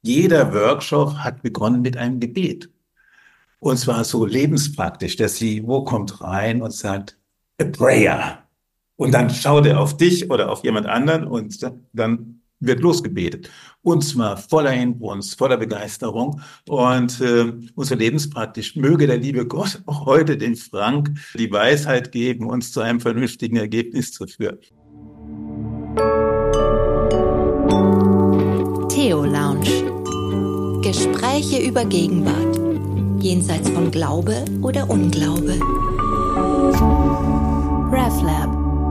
Jeder Workshop hat begonnen mit einem Gebet. Und zwar so lebenspraktisch. Der CEO kommt rein und sagt, a prayer. Und dann schaut er auf dich oder auf jemand anderen und dann wird losgebetet. Und zwar voller Inbrunst, voller Begeisterung. Und so lebenspraktisch möge der liebe Gott auch heute den Frank die Weisheit geben, uns zu einem vernünftigen Ergebnis zu führen. Theo Lounge. Gespräche über Gegenwart. Jenseits von Glaube oder Unglaube. RefLab.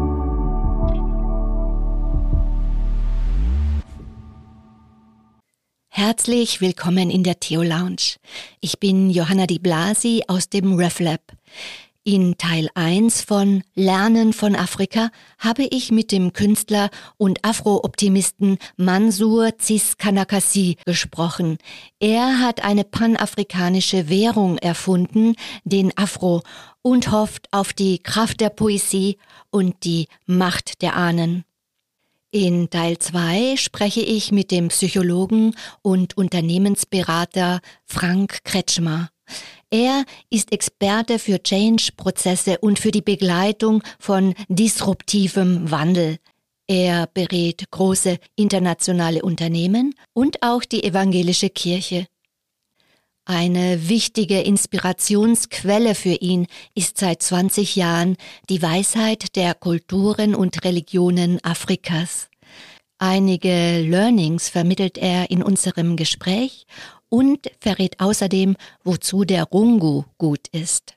Herzlich willkommen in der Theo Lounge. Ich bin Johanna Di Blasi aus dem RefLab. In Teil 1 von Lernen von Afrika habe ich mit dem Künstler und Afro-Optimisten Mansour Cis-Kanakasi gesprochen. Er hat eine panafrikanische Währung erfunden, den Afro, und hofft auf die Kraft der Poesie und die Macht der Ahnen. In Teil 2 spreche ich mit dem Psychologen und Unternehmensberater Frank Kretschmer. Er ist Experte für Change-Prozesse und für die Begleitung von disruptivem Wandel. Er berät große internationale Unternehmen und auch die evangelische Kirche. Eine wichtige Inspirationsquelle für ihn ist seit 20 Jahren die Weisheit der Kulturen und Religionen Afrikas. Einige Learnings vermittelt er in unserem Gespräch und verrät außerdem, wozu der Rungu gut ist.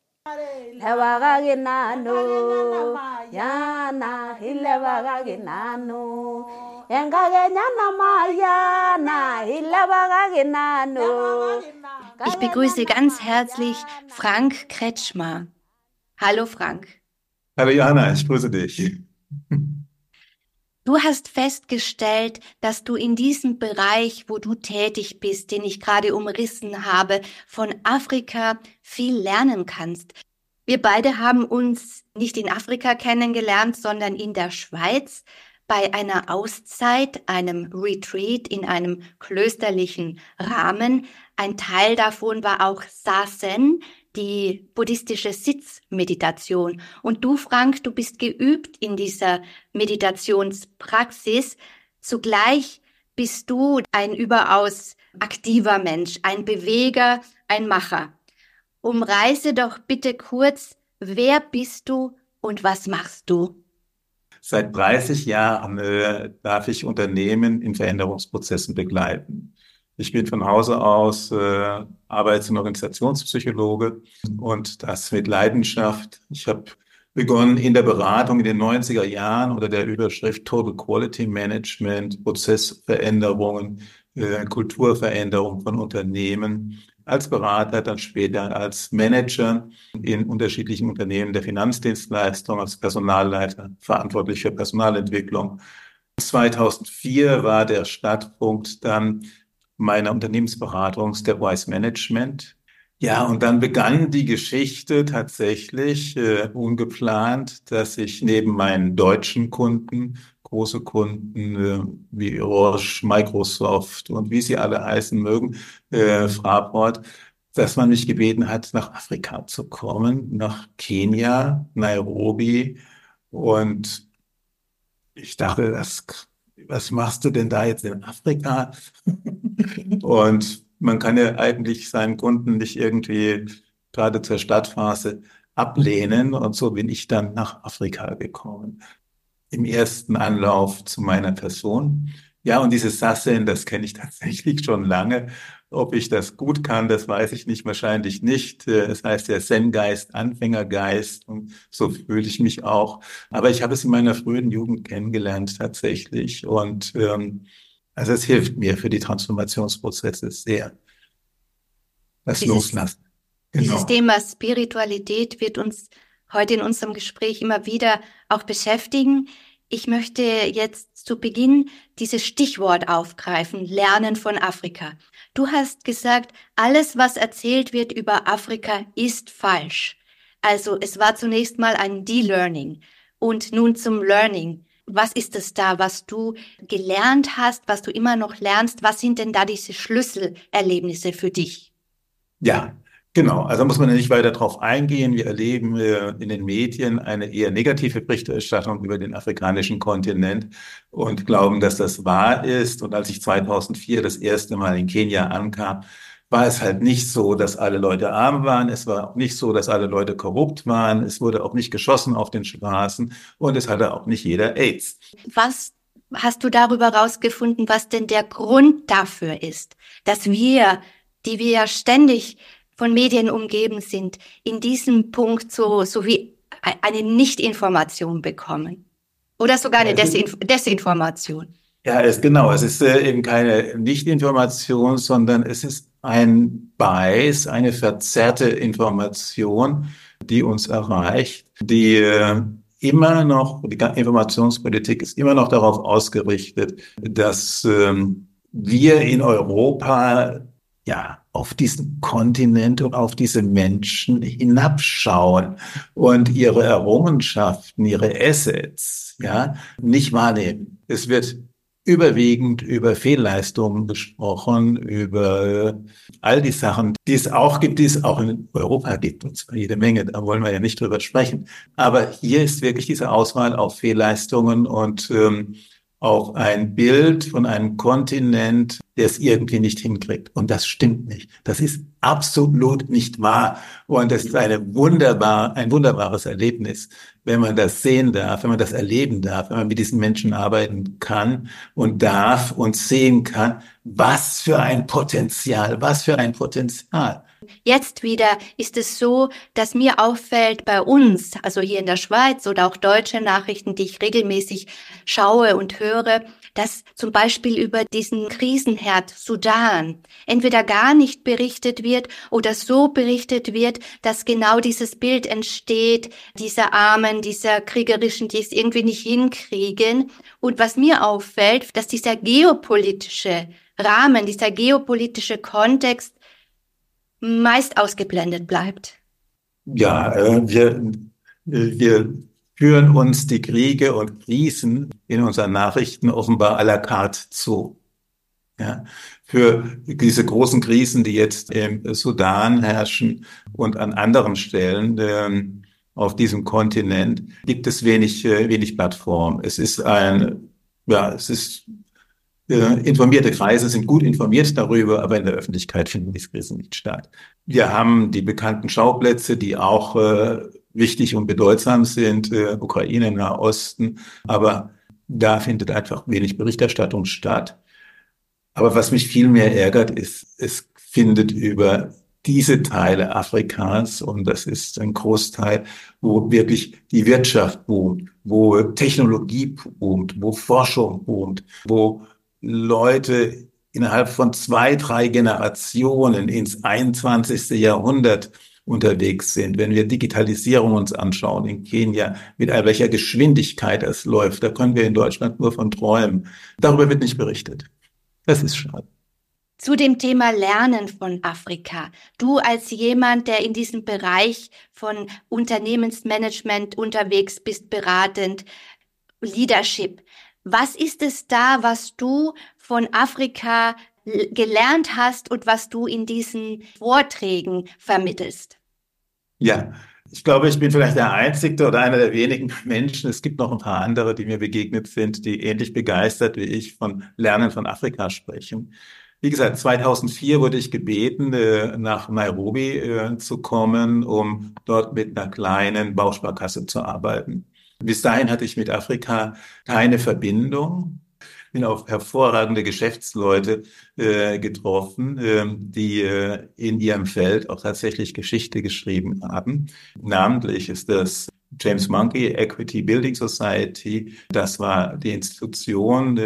Ich begrüße ganz herzlich Frank Kretschmer. Hallo Frank. Hallo Johanna, ich grüße dich. Du hast festgestellt, dass du in diesem Bereich, wo du tätig bist, den ich gerade umrissen habe, von Afrika viel lernen kannst. Wir beide haben uns nicht in Afrika kennengelernt, sondern in der Schweiz bei einer Auszeit, einem Retreat in einem klösterlichen Rahmen. Ein Teil davon war auch Sazen, die buddhistische Sitzmeditation. Und du, Frank, du bist geübt in dieser Meditationspraxis. Zugleich bist du ein überaus aktiver Mensch, ein Beweger, ein Macher. Umreiße doch bitte kurz, wer bist du und was machst du? Seit 30 Jahren darf ich Unternehmen in Veränderungsprozessen begleiten. Ich bin von Hause aus Arbeits- und Organisationspsychologe und das mit Leidenschaft. Ich habe begonnen in der Beratung in den 90er Jahren unter der Überschrift Total Quality Management, Prozessveränderungen, Kulturveränderung von Unternehmen. Als Berater, dann später als Manager in unterschiedlichen Unternehmen der Finanzdienstleistung, als Personalleiter, verantwortlich für Personalentwicklung. 2004 war der Startpunkt dann meiner Unternehmensberatung Stepwise Management. Ja, und dann begann die Geschichte tatsächlich ungeplant, dass ich neben meinen deutschen Kunden, große Kunden wie Roche, Microsoft und wie sie alle heißen mögen, Fraport, dass man mich gebeten hat, nach Afrika zu kommen, nach Kenia, Nairobi. Und ich dachte, was machst du denn da jetzt in Afrika? Und man kann ja eigentlich seinen Kunden nicht irgendwie gerade zur Startphase ablehnen. Und so bin ich dann nach Afrika gekommen. Im ersten Anlauf zu meiner Person. Ja, und dieses Sassen, das kenne ich tatsächlich schon lange. Ob ich das gut kann, das weiß ich nicht, wahrscheinlich nicht. Es heißt ja Zen-Geist, Anfängergeist und so fühle ich mich auch. Aber ich habe es in meiner frühen Jugend kennengelernt tatsächlich also es hilft mir für die Transformationsprozesse sehr. Das Loslassen. Dieses Genau. Thema Spiritualität wird uns heute in unserem Gespräch immer wieder auch beschäftigen. Ich möchte jetzt zu Beginn dieses Stichwort aufgreifen, Lernen von Afrika. Du hast gesagt, alles, was erzählt wird über Afrika, ist falsch. Also es war zunächst mal ein De-Learning und nun zum Learning. Was ist es da, was du gelernt hast, was du immer noch lernst? Was sind denn da diese Schlüsselerlebnisse für dich? Ja, genau. Also muss man ja nicht weiter drauf eingehen. Wir erleben in den Medien eine eher negative Berichterstattung über den afrikanischen Kontinent und glauben, dass das wahr ist. Und als ich 2004 das erste Mal in Kenia ankam, war es halt nicht so, dass alle Leute arm waren. Es war auch nicht so, dass alle Leute korrupt waren. Es wurde auch nicht geschossen auf den Straßen und es hatte auch nicht jeder AIDS. Was hast du darüber rausgefunden, was denn der Grund dafür ist, dass wir, die wir ja ständig von Medien umgeben sind, in diesem Punkt so wie eine Nichtinformation bekommen? Oder sogar Ja, eine Desinformation? ja, genau. Es ist eben keine Nichtinformation, sondern es ist ein Bias, eine verzerrte Information, die uns erreicht, die immer noch, die Informationspolitik ist immer noch darauf ausgerichtet, dass wir in Europa ja auf diesen Kontinent und auf diese Menschen hinabschauen und ihre Errungenschaften, ihre Assets, ja, nicht wahrnehmen. Es wird überwiegend über Fehlleistungen gesprochen, über all die Sachen, die es auch gibt, die es auch in Europa gibt, und zwar jede Menge, da wollen wir ja nicht drüber sprechen. Aber hier ist wirklich diese Auswahl auf Fehlleistungen und auch ein Bild von einem Kontinent, der es irgendwie nicht hinkriegt. Und das stimmt nicht. Das ist absolut nicht wahr. Und es ist ein wunderbares Erlebnis, wenn man das sehen darf, wenn man das erleben darf, wenn man mit diesen Menschen arbeiten kann und darf und sehen kann, was für ein Potenzial, was für ein Potenzial. Jetzt wieder ist es so, dass mir auffällt bei uns, also hier in der Schweiz oder auch deutsche Nachrichten, die ich regelmäßig schaue und höre, dass zum Beispiel über diesen Krisenherd Sudan entweder gar nicht berichtet wird oder so berichtet wird, dass genau dieses Bild entsteht, dieser Armen, dieser Kriegerischen, die es irgendwie nicht hinkriegen. Und was mir auffällt, dass dieser geopolitische Rahmen, dieser geopolitische Kontext meist ausgeblendet bleibt. Ja, wir führen uns die Kriege und Krisen in unseren Nachrichten offenbar à la carte zu. Ja, für diese großen Krisen, die jetzt im Sudan herrschen und an anderen Stellen auf diesem Kontinent, gibt es wenig Plattform. Es ist informierte Kreise sind gut informiert darüber, aber in der Öffentlichkeit finden diese Krisen nicht statt. Wir haben die bekannten Schauplätze, die auch wichtig und bedeutsam sind, Ukraine, Nahosten, aber da findet einfach wenig Berichterstattung statt. Aber was mich viel mehr ärgert, ist, es findet über diese Teile Afrikas, und das ist ein Großteil, wo wirklich die Wirtschaft boomt, wo Technologie boomt, wo Forschung boomt, wo Leute innerhalb von 2, 3 Generationen ins 21. Jahrhundert unterwegs sind. Wenn wir Digitalisierung uns anschauen in Kenia, mit welcher Geschwindigkeit es läuft, da können wir in Deutschland nur von träumen. Darüber wird nicht berichtet. Das ist schade. Zu dem Thema Lernen von Afrika. Du als jemand, der in diesem Bereich von Unternehmensmanagement unterwegs bist, beratend, Leadership. Was ist es da, was du von Afrika gelernt hast und was du in diesen Vorträgen vermittelst? Ja, ich glaube, ich bin vielleicht der Einzige oder einer der wenigen Menschen. Es gibt noch ein paar andere, die mir begegnet sind, die ähnlich begeistert wie ich von Lernen von Afrika sprechen. Wie gesagt, 2004 wurde ich gebeten, nach Nairobi zu kommen, um dort mit einer kleinen Bausparkasse zu arbeiten. Bis dahin hatte ich mit Afrika keine Verbindung. Bin auf hervorragende Geschäftsleute getroffen, die in ihrem Feld auch tatsächlich Geschichte geschrieben haben. Namentlich ist das James Monkey Equity Building Society. Das war die Institution,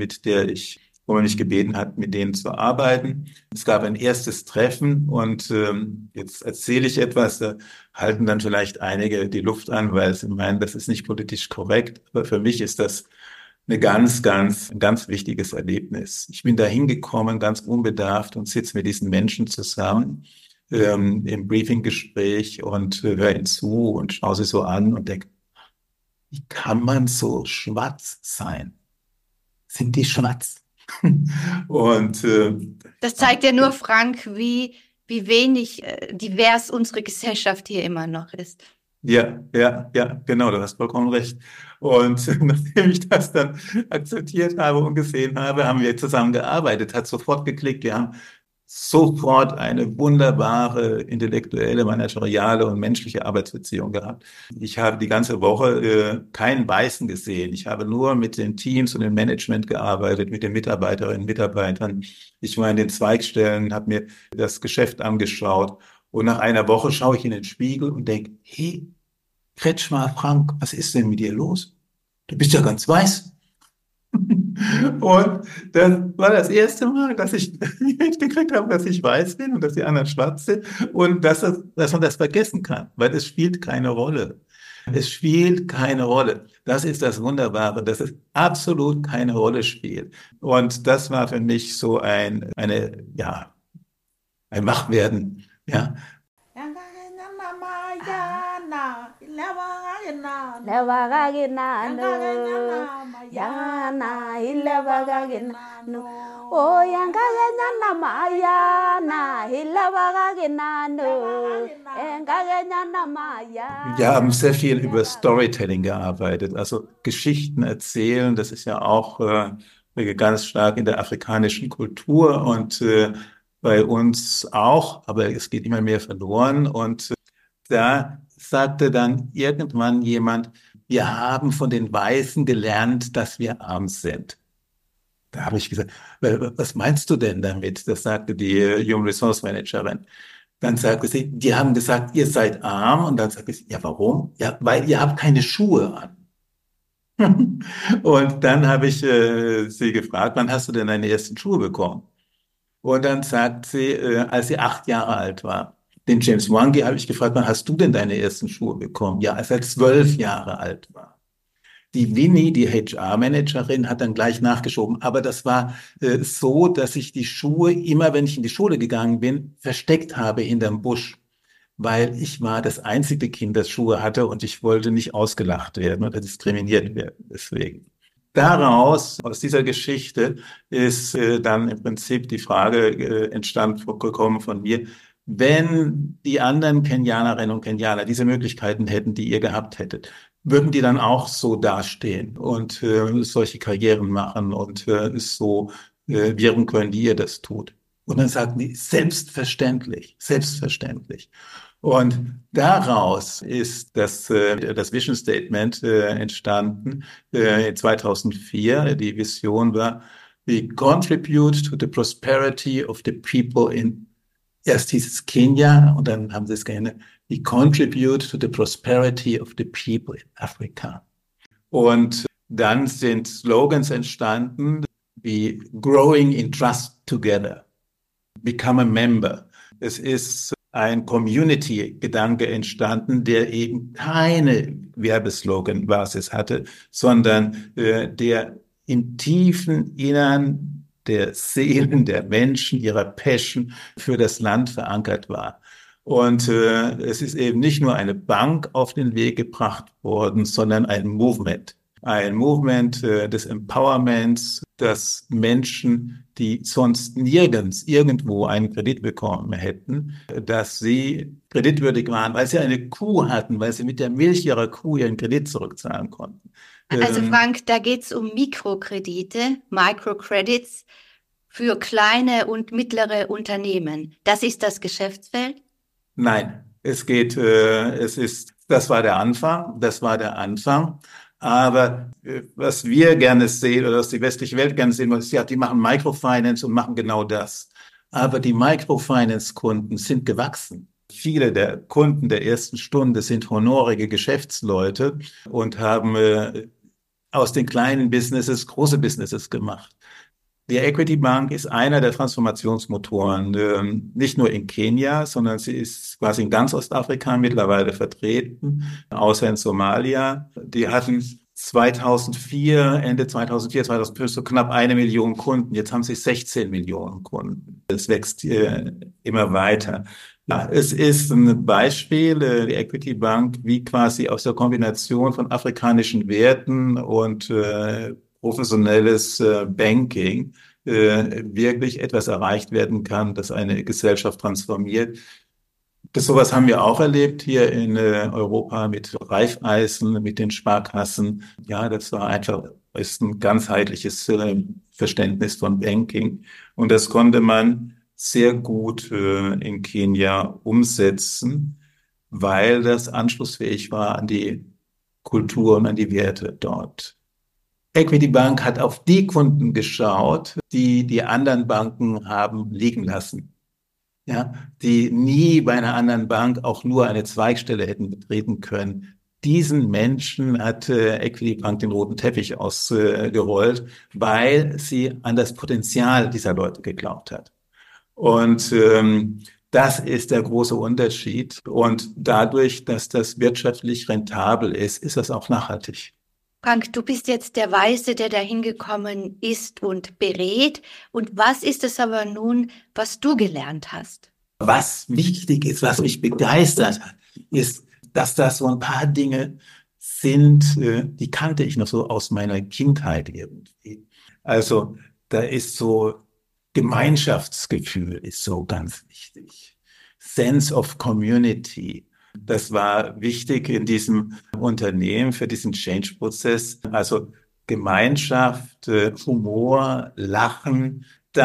wo man mich gebeten hat, mit denen zu arbeiten. Es gab ein erstes Treffen und jetzt erzähle ich etwas, da halten dann vielleicht einige die Luft an, weil sie meinen, das ist nicht politisch korrekt. Aber für mich ist das ein ganz wichtiges Erlebnis. Ich bin da hingekommen, ganz unbedarft, und sitze mit diesen Menschen zusammen im Briefinggespräch und höre ihnen zu und schaue sie so an und denke, wie kann man so schwarz sein? Sind die schwarz? Und Das zeigt ja nur, Frank, wie wenig divers unsere Gesellschaft hier immer noch ist. ja, ja, ja, genau, du hast vollkommen recht. Und nachdem ich das dann akzeptiert habe und gesehen habe, haben wir zusammen gearbeitet, hat sofort geklickt. Wir haben sofort eine wunderbare intellektuelle, manageriale und menschliche Arbeitsbeziehung gehabt. Ich habe die ganze Woche keinen Weißen gesehen. Ich habe nur mit den Teams und dem Management gearbeitet, mit den Mitarbeiterinnen und Mitarbeitern. Ich war in den Zweigstellen, habe mir das Geschäft angeschaut. Und nach einer Woche schaue ich in den Spiegel und denke, hey, Kretschmer, Frank, was ist denn mit dir los? Du bist ja ganz weiß. Und das war das erste Mal, dass ich mitgekriegt habe, dass ich weiß bin und dass die anderen schwarz sind und dass man das vergessen kann, weil es spielt keine Rolle. Es spielt keine Rolle. Das ist das Wunderbare, dass es absolut keine Rolle spielt. Und das war für mich so ein Wachwerden, ja. Wir haben sehr viel über Storytelling gearbeitet, also Geschichten erzählen. Das ist ja auch ganz stark in der afrikanischen Kultur und bei uns auch, aber es geht immer mehr verloren. Und da sagte dann irgendwann jemand, wir haben von den Weißen gelernt, dass wir arm sind. Da habe ich gesagt, was meinst du denn damit? Das sagte die Human Resource Managerin. Dann sagte sie, die haben gesagt, ihr seid arm. Und dann sagte sie, ja, warum? Ja, weil ihr habt keine Schuhe an. Und dann habe ich sie gefragt, wann hast du denn deine ersten Schuhe bekommen? Und dann sagt sie, als sie 8 Jahre alt war. Den James Wangi habe ich gefragt, wann hast du denn deine ersten Schuhe bekommen? Ja, als er 12 Jahre alt war. Die Winnie, die HR-Managerin, hat dann gleich nachgeschoben. Aber das war so, dass ich die Schuhe immer, wenn ich in die Schule gegangen bin, versteckt habe in dem Busch. Weil ich war das einzige Kind, das Schuhe hatte und ich wollte nicht ausgelacht werden oder diskriminiert werden. Deswegen. Aus dieser Geschichte ist dann im Prinzip die Frage gekommen von mir, wenn die anderen Kenianerinnen und Kenianer diese Möglichkeiten hätten, die ihr gehabt hättet, würden die dann auch so dastehen und solche Karrieren machen und so wirken können, wie ihr das tut? Und dann sagten die, selbstverständlich, selbstverständlich. Und daraus ist das Vision Statement entstanden 2004. Die Vision war, we contribute to the prosperity of the people erst hieß es Kenia und dann haben sie es geändert, we contribute to the prosperity of the people in Africa. Und dann sind Slogans entstanden, wie growing in trust together, become a member. Es ist ein Community-Gedanke entstanden, der eben keine Werbeslogan-Basis hatte, sondern der im tiefen Innern der Seelen der Menschen, ihrer Passion für das Land verankert war. Und es ist eben nicht nur eine Bank auf den Weg gebracht worden, sondern ein Movement. Ein Movement des Empowerments, das Menschen, die sonst nirgends irgendwo einen Kredit bekommen hätten, dass sie kreditwürdig waren, weil sie eine Kuh hatten, weil sie mit der Milch ihrer Kuh ihren Kredit zurückzahlen konnten. Also Frank, da geht es um Mikrokredite, Microcredits für kleine und mittlere Unternehmen. Das ist das Geschäftsfeld? Nein, das war der Anfang. Aber was wir gerne sehen oder was die westliche Welt gerne sehen, ist, ja, die machen Microfinance und machen genau das. Aber die Microfinance-Kunden sind gewachsen. Viele der Kunden der ersten Stunde sind honorige Geschäftsleute und haben aus den kleinen Businesses große Businesses gemacht. Die Equity Bank ist einer der Transformationsmotoren, nicht nur in Kenia, sondern sie ist quasi in ganz Ostafrika mittlerweile vertreten, außer in Somalia. Die hatten Ende 2005 so knapp 1 Million Kunden. Jetzt haben sie 16 Millionen Kunden. Es wächst immer weiter. Ja, es ist ein Beispiel, die Equity Bank, wie quasi aus der Kombination von afrikanischen Werten und professionelles Banking wirklich etwas erreicht werden kann, das eine Gesellschaft transformiert. Sowas haben wir auch erlebt hier in Europa mit Raiffeisen, mit den Sparkassen. Ja, das war einfach, ist ein ganzheitliches Verständnis von Banking. Und das konnte man sehr gut in Kenia umsetzen, weil das anschlussfähig war an die Kultur und an die Werte dort. Equity Bank hat auf die Kunden geschaut, die die anderen Banken haben liegen lassen. Ja, die nie bei einer anderen Bank auch nur eine Zweigstelle hätten betreten können. Diesen Menschen hat Equity Bank den roten Teppich ausgerollt, weil sie an das Potenzial dieser Leute geglaubt hat. Und das ist der große Unterschied. Und dadurch, dass das wirtschaftlich rentabel ist, ist das auch nachhaltig. Frank, du bist jetzt der Weise, der dahin gekommen ist und berät. Und was ist es aber nun, was du gelernt hast? Was wichtig ist, was mich begeistert hat, ist, dass das so ein paar Dinge sind, die kannte ich noch so aus meiner Kindheit irgendwie. Also da ist so Gemeinschaftsgefühl ist so ganz wichtig. Sense of Community. Das war wichtig in diesem Unternehmen für diesen Change-Prozess. Also Gemeinschaft, Humor, Lachen.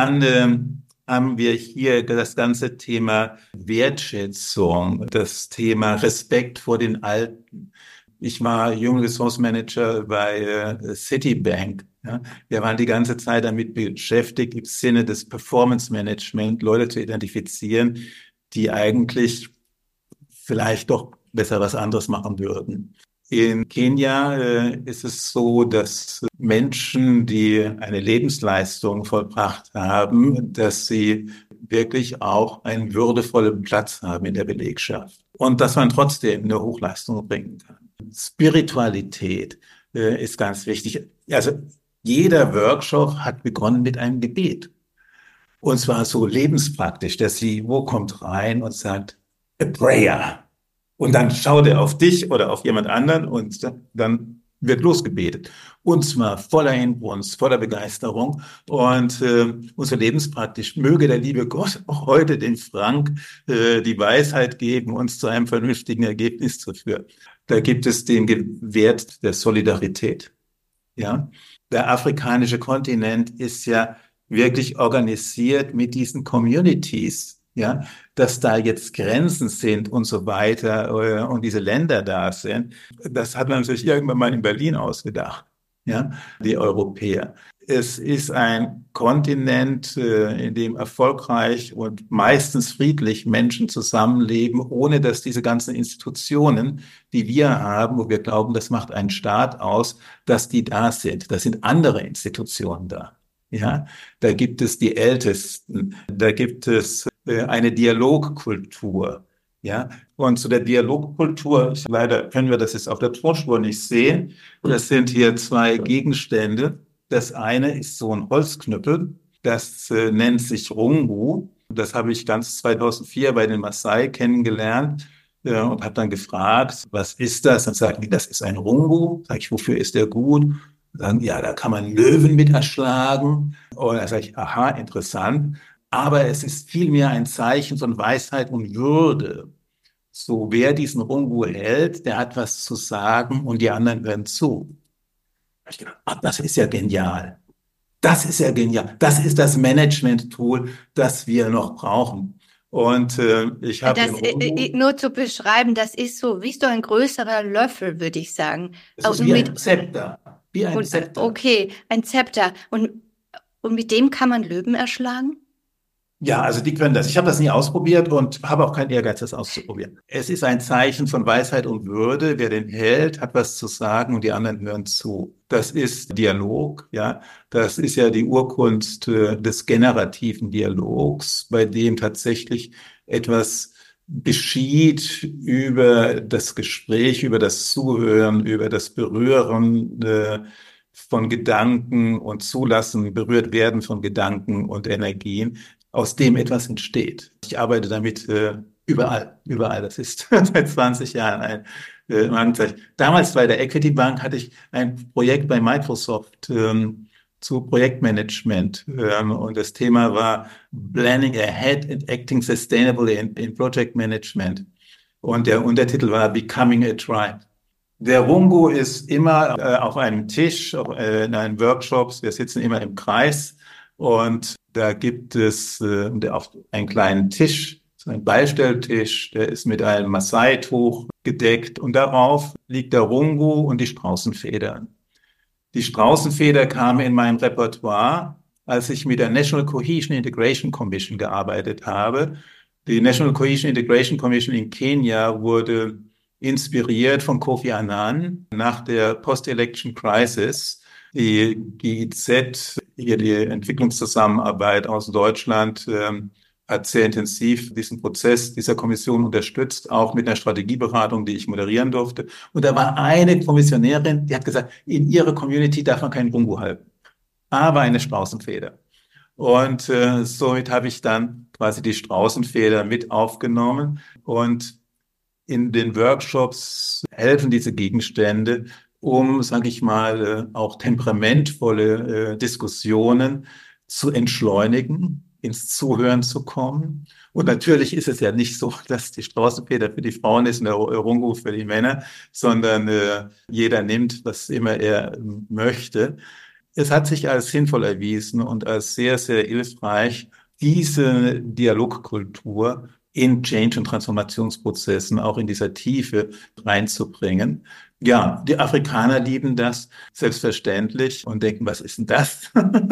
Dann haben wir hier das ganze Thema Wertschätzung, das Thema Respekt vor den Alten. Ich war Human Resource Manager bei Citibank. Ja. Wir waren die ganze Zeit damit beschäftigt, im Sinne des Performance Management Leute zu identifizieren, die eigentlich vielleicht doch besser was anderes machen würden. In Kenia ist es so, dass Menschen, die eine Lebensleistung vollbracht haben, dass sie wirklich auch einen würdevollen Platz haben in der Belegschaft und dass man trotzdem eine Hochleistung bringen kann. Spiritualität ist ganz wichtig. Also jeder Workshop hat begonnen mit einem Gebet. Und zwar so lebenspraktisch. Der CEO kommt rein und sagt, a prayer. Und dann schaut er auf dich oder auf jemand anderen und dann wird losgebetet. Und zwar voller Inbrunst, voller Begeisterung. Und so lebenspraktisch möge der liebe Gott auch heute den Frank die Weisheit geben, uns zu einem vernünftigen Ergebnis zu führen. Da gibt es den Wert der Solidarität. Ja, der afrikanische Kontinent ist ja wirklich organisiert mit diesen Communities. Ja, dass da jetzt Grenzen sind und so weiter und diese Länder da sind, das hat man natürlich irgendwann mal in Berlin ausgedacht, ja, die Europäer. Es ist ein Kontinent, in dem erfolgreich und meistens friedlich Menschen zusammenleben, ohne dass diese ganzen Institutionen, die wir haben, wo wir glauben, das macht einen Staat aus, dass die da sind. Das sind andere Institutionen da. Ja, da gibt es die Ältesten, da gibt es eine Dialogkultur. Ja, und zu der Dialogkultur, leider können wir das jetzt auf der Tonspur nicht sehen. Das sind hier zwei Gegenstände. Das eine ist so ein Holzknüppel, das nennt sich Rungu. Das habe ich ganz 2004 bei den Maasai kennengelernt und habe dann gefragt, was ist das? Dann sagen die, das ist ein Rungu. Sag ich, wofür ist der gut? Sagen, ja, da kann man Löwen mit erschlagen. Und da sage ich, aha, interessant. Aber es ist vielmehr ein Zeichen von Weisheit und Würde. So, wer diesen Rungu hält, der hat was zu sagen und die anderen hören zu. Da habe ich gedacht, ach, das ist ja genial. Das ist ja genial. Das ist das Management-Tool, das wir noch brauchen. Und ich habe nur zu beschreiben, das ist so wie so ein größerer Löffel, würde ich sagen. Das ist wie ein Zepter. Wie ein Zepter. Okay, ein Zepter. Und mit dem kann man Löwen erschlagen? Ja, also die können das. Ich habe das nie ausprobiert und habe auch keinen Ehrgeiz, das auszuprobieren. Es ist ein Zeichen von Weisheit und Würde. Wer den hält, hat was zu sagen und die anderen hören zu. Das ist Dialog, ja. Das ist ja die Urkunst des generativen Dialogs, bei dem tatsächlich etwas geschieht über das Gespräch, über das Zuhören, über das Berühren von Gedanken und Zulassen, berührt werden von Gedanken und Energien, aus dem etwas entsteht. Ich arbeite damit Überall, überall. Das ist seit 20 Jahren ein Markenzeichen. Damals bei der Equity Bank hatte ich ein Projekt bei Microsoft zu Projektmanagement. Und das Thema war Planning Ahead and Acting Sustainably in Project Management. Und der Untertitel war Becoming a Tribe. Der Rungu ist immer auf einem Tisch, in einem Workshops. Wir sitzen immer im Kreis und da gibt es auf einen kleinen Tisch, so ein Beistelltisch, der ist mit einem Maasai-Tuch gedeckt und darauf liegt der Rungu und die Straußenfeder. Die Straußenfeder kam in mein Repertoire, als ich mit der National Cohesion Integration Commission gearbeitet habe. Die National Cohesion Integration Commission in Kenia wurde inspiriert von Kofi Annan nach der Post-Election Crisis. Die GIZ, hier die Entwicklungszusammenarbeit aus Deutschland, hat sehr intensiv diesen Prozess dieser Kommission unterstützt, auch mit einer Strategieberatung, die ich moderieren durfte. Und da war eine Kommissionärin, die hat gesagt, in ihrer Community darf man keinen Rungu halten, aber eine Straußenfeder. Und somit habe ich dann quasi die Straußenfeder mit aufgenommen. Und in den Workshops helfen diese Gegenstände, um, sage ich mal, auch temperamentvolle Diskussionen zu entschleunigen, ins Zuhören zu kommen. Und natürlich ist es ja nicht so, dass die Straußenfeder für die Frauen ist und der Rungu für die Männer, sondern jeder nimmt, was immer er möchte. Es hat sich als sinnvoll erwiesen und als sehr, sehr hilfreich, diese Dialogkultur in Change- und Transformationsprozessen auch in dieser Tiefe reinzubringen. Ja, die Afrikaner lieben das selbstverständlich und denken, was ist denn das?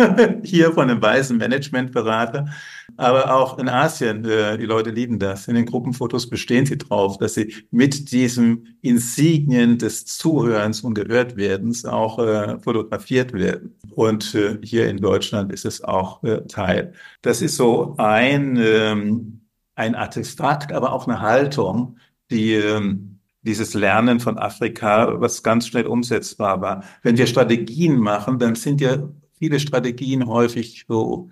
Hier von einem weißen Managementberater. Aber auch in Asien, die Leute lieben das. In den Gruppenfotos bestehen sie drauf, dass sie mit diesem Insignien des Zuhörens und Gehörtwerdens auch fotografiert werden. Und hier in Deutschland ist es auch Teil. Das ist so ein Artefakt, aber auch eine Haltung, die dieses Lernen von Afrika, was ganz schnell umsetzbar war. Wenn wir Strategien machen, dann sind ja viele Strategien häufig so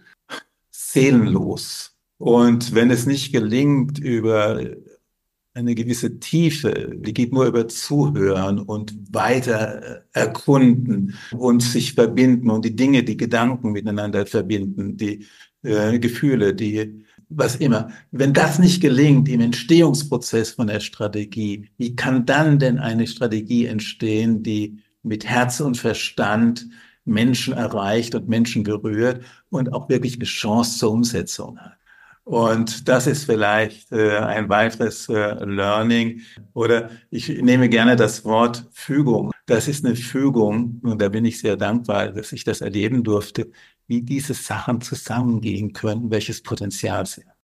seelenlos. Und wenn es nicht gelingt, über eine gewisse Tiefe, die geht nur über Zuhören und weiter erkunden und sich verbinden und die Dinge, die Gedanken miteinander verbinden, die Gefühle, die was immer. Wenn das nicht gelingt im Entstehungsprozess von der Strategie, wie kann dann denn eine Strategie entstehen, die mit Herz und Verstand Menschen erreicht und Menschen berührt und auch wirklich eine Chance zur Umsetzung hat? Und das ist vielleicht ein weiteres Learning. Oder ich nehme gerne das Wort Fügung. Das ist eine Fügung und da bin ich sehr dankbar, dass ich das erleben durfte, wie diese Sachen zusammengehen können, welches Potenzial sie haben.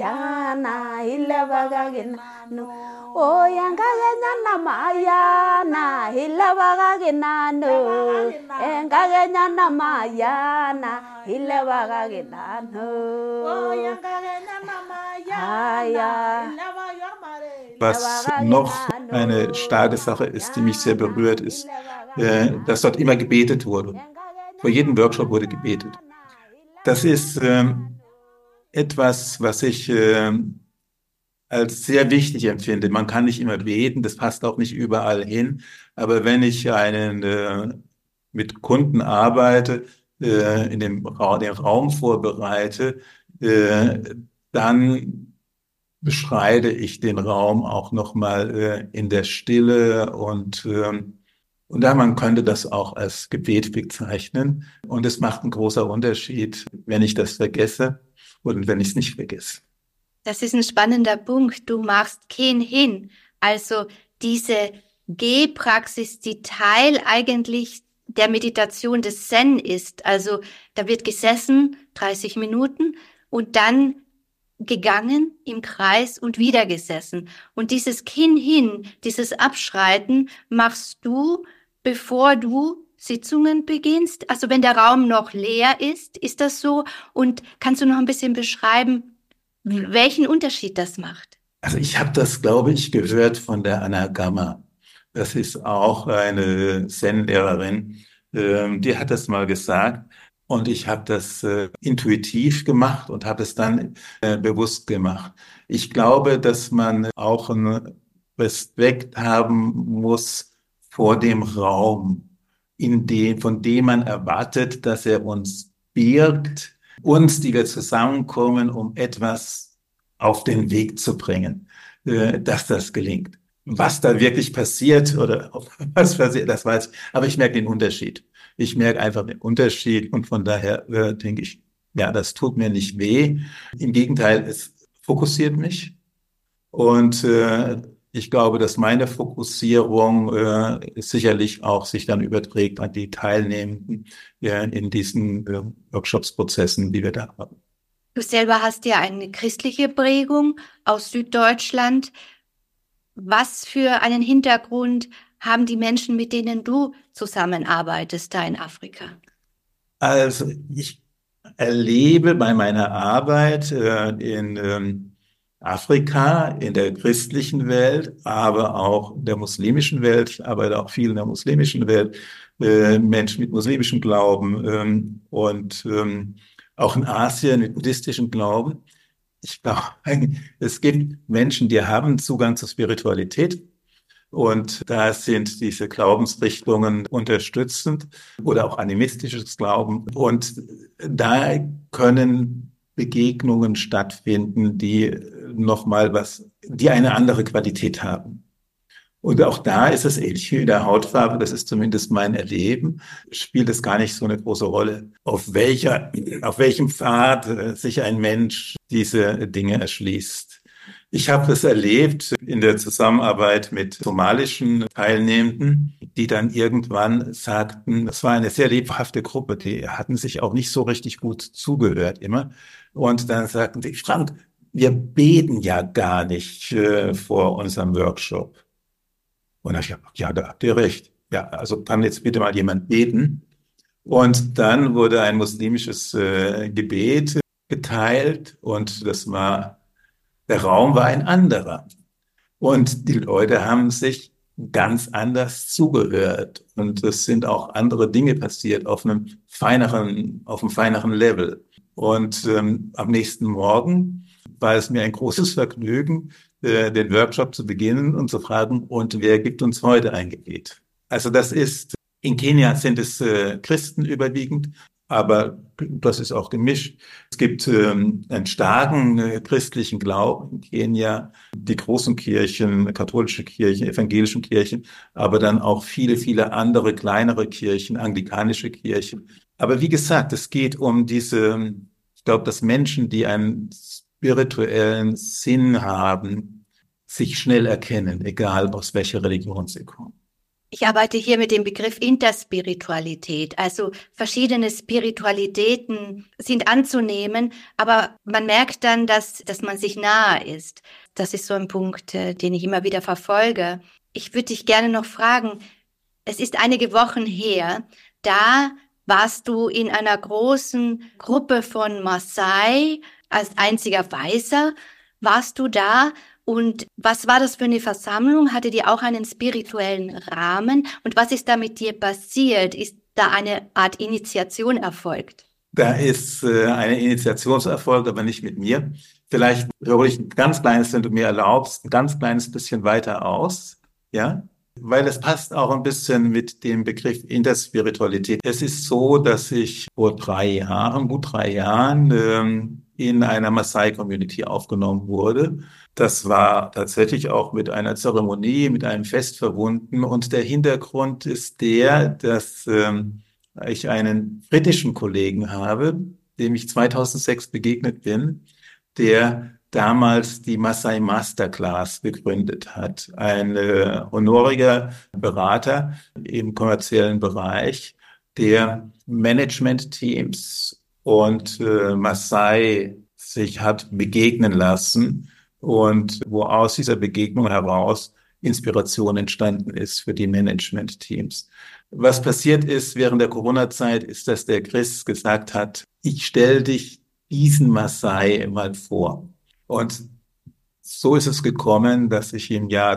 Was noch eine starke Sache ist, die mich sehr berührt, ist, dass dort immer gebetet wurde. Vor jedem Workshop wurde gebetet. Das ist etwas, was ich als sehr wichtig empfinde. Man kann nicht immer beten, das passt auch nicht überall hin. Aber wenn ich mit Kunden arbeite, den Raum vorbereite, dann beschreite ich den Raum auch nochmal in der Stille und da man könnte das auch als Gebet bezeichnen. Und es macht einen großen Unterschied, wenn ich das vergesse und wenn ich es nicht vergesse. Das ist ein spannender Punkt. Du machst kein hin. Also diese Gehpraxis, die Teil eigentlich der Meditation des Zen ist. Also da wird gesessen, 30 Minuten und dann gegangen im Kreis und wieder gesessen. Und dieses Kinn hin, dieses Abschreiten machst du, bevor du Sitzungen beginnst. Also wenn der Raum noch leer ist das so? Und kannst du noch ein bisschen beschreiben, welchen Unterschied das macht? Also ich habe das, glaube ich, gehört von der Anna Gamma. Das ist auch eine Zen-Lehrerin. Die hat das mal gesagt. Und ich habe das intuitiv gemacht und habe es dann bewusst gemacht. Ich glaube, dass man auch einen Respekt haben muss vor dem Raum, von dem man erwartet, dass er uns birgt, uns, die wir zusammenkommen, um etwas auf den Weg zu bringen, dass das gelingt. Was da wirklich passiert oder was passiert, das weiß ich. Aber ich merke den Unterschied. Ich merke einfach den Unterschied und von daher denke ich, ja, das tut mir nicht weh. Im Gegenteil, es fokussiert mich und ich glaube, dass meine Fokussierung sicherlich auch sich dann überträgt an die Teilnehmenden in diesen Workshops-Prozessen, die wir da haben. Du selber hast ja eine christliche Prägung aus Süddeutschland. Was für einen Hintergrund haben die Menschen, mit denen du zusammenarbeitest, da in Afrika? Also ich erlebe bei meiner Arbeit in Afrika, in der christlichen Welt, aber auch in der muslimischen Welt, ich arbeite auch viel in der muslimischen Welt, Menschen mit muslimischem Glauben und auch in Asien mit buddhistischem Glauben. Ich glaube, es gibt Menschen, die haben Zugang zur Spiritualität. Und da sind diese Glaubensrichtungen unterstützend oder auch animistisches Glauben. Und da können Begegnungen stattfinden, die die eine andere Qualität haben. Und auch da ist es ähnlich wie in der Hautfarbe, das ist zumindest mein Erleben, spielt es gar nicht so eine große Rolle, auf welchem Pfad sich ein Mensch diese Dinge erschließt. Ich habe es erlebt in der Zusammenarbeit mit somalischen Teilnehmenden, die dann irgendwann sagten, es war eine sehr lebhafte Gruppe, die hatten sich auch nicht so richtig gut zugehört immer. Und dann sagten sie, Frank, wir beten ja gar nicht vor unserem Workshop. Und dann habe ich gesagt, ja, da habt ihr recht. Ja, also kann jetzt bitte mal jemand beten. Und dann wurde ein muslimisches Gebet geteilt und der Raum war ein anderer. Und die Leute haben sich ganz anders zugehört. Und es sind auch andere Dinge passiert auf einem feineren Level. Und am nächsten Morgen war es mir ein großes Vergnügen, den Workshop zu beginnen und zu fragen, und wer gibt uns heute ein Gebet? Also in Kenia sind es Christen überwiegend, aber das ist auch gemischt. Es gibt einen starken christlichen Glauben in Kenia, die großen Kirchen, katholische Kirchen, evangelischen Kirchen, aber dann auch viele, viele andere kleinere Kirchen, anglikanische Kirchen. Aber wie gesagt, es geht um ich glaube, dass Menschen, die einen spirituellen Sinn haben, sich schnell erkennen, egal aus welcher Religion sie kommen. Ich arbeite hier mit dem Begriff Interspiritualität. Also verschiedene Spiritualitäten sind anzunehmen, aber man merkt dann, dass man sich nahe ist. Das ist so ein Punkt, den ich immer wieder verfolge. Ich würde dich gerne noch fragen, es ist einige Wochen her, da warst du in einer großen Gruppe von Maasai, als einziger Weißer, warst du da? Und was war das für eine Versammlung? Hatte die auch einen spirituellen Rahmen? Und was ist da mit dir passiert? Ist da eine Art Initiation erfolgt? Da ist eine Initiation erfolgt, aber nicht mit mir. Vielleicht hole ich ein ganz kleines, wenn du mir erlaubst, ein ganz kleines bisschen weiter aus, ja? Weil es passt auch ein bisschen mit dem Begriff Interspiritualität. Es ist so, dass ich vor gut 3 Jahren, in einer Maasai-Community aufgenommen wurde. Das war tatsächlich auch mit einer Zeremonie, mit einem Fest verbunden. Und der Hintergrund ist dass ich einen britischen Kollegen habe, dem ich 2006 begegnet bin, der damals die Maasai Masterclass gegründet hat. Ein honoriger Berater im kommerziellen Bereich, der Management-Teams und Maasai sich hat begegnen lassen und wo aus dieser Begegnung heraus Inspiration entstanden ist für die Management-Teams. Was passiert ist während der Corona-Zeit, ist, dass der Chris gesagt hat, ich stelle dich diesen Maasai mal vor. Und so ist es gekommen, dass ich im Jahr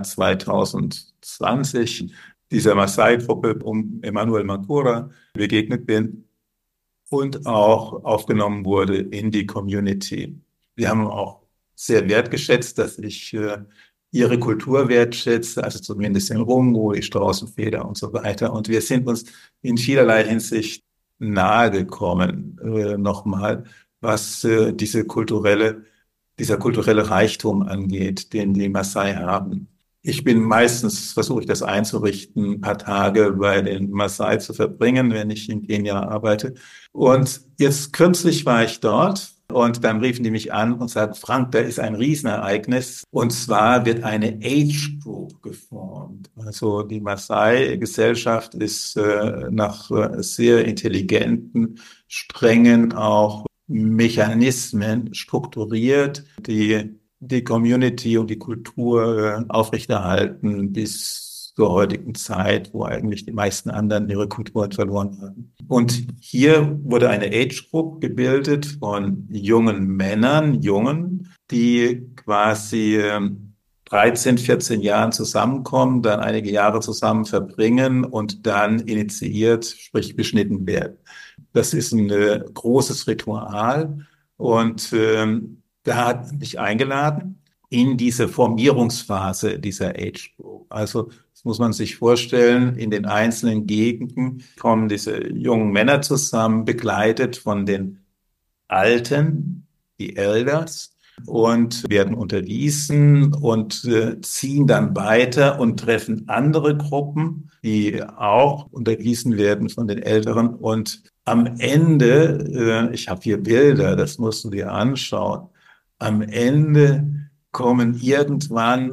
2020 dieser Maasai-Truppe um Emmanuel Mankura begegnet bin. und auch aufgenommen wurde in die Community. Wir haben auch sehr wertgeschätzt, dass ich ihre Kultur wertschätze, also zumindest den Rungo, die Straußenfeder und so weiter. Und wir sind uns in vielerlei Hinsicht nahe gekommen, nochmal, was dieser kulturelle Reichtum angeht, den die Maasai haben. Ich bin meistens, versuche ich das einzurichten, ein paar Tage bei den Maasai zu verbringen, wenn ich in Kenia arbeite. Und jetzt kürzlich war ich dort und dann riefen die mich an und sagten, Frank, da ist ein Riesenereignis. Und zwar wird eine Age Group geformt. Also die Maasai-Gesellschaft ist nach sehr intelligenten, strengen auch Mechanismen strukturiert, die Community und die Kultur aufrechterhalten bis zur heutigen Zeit, wo eigentlich die meisten anderen ihre Kultur verloren haben. Und hier wurde eine Age Group gebildet von jungen Männern, die quasi 13, 14 Jahren zusammenkommen, dann einige Jahre zusammen verbringen und dann initiiert, sprich beschnitten werden. Das ist ein großes Ritual und da hat mich eingeladen in diese Formierungsphase dieser Age Group. Also das muss man sich vorstellen, in den einzelnen Gegenden kommen diese jungen Männer zusammen, begleitet von den Alten, die Elders, und werden unterwiesen und ziehen dann weiter und treffen andere Gruppen, die auch unterwiesen werden von den Älteren. Und am Ende, ich habe hier Bilder, das musst du dir anschauen, am Ende kommen irgendwann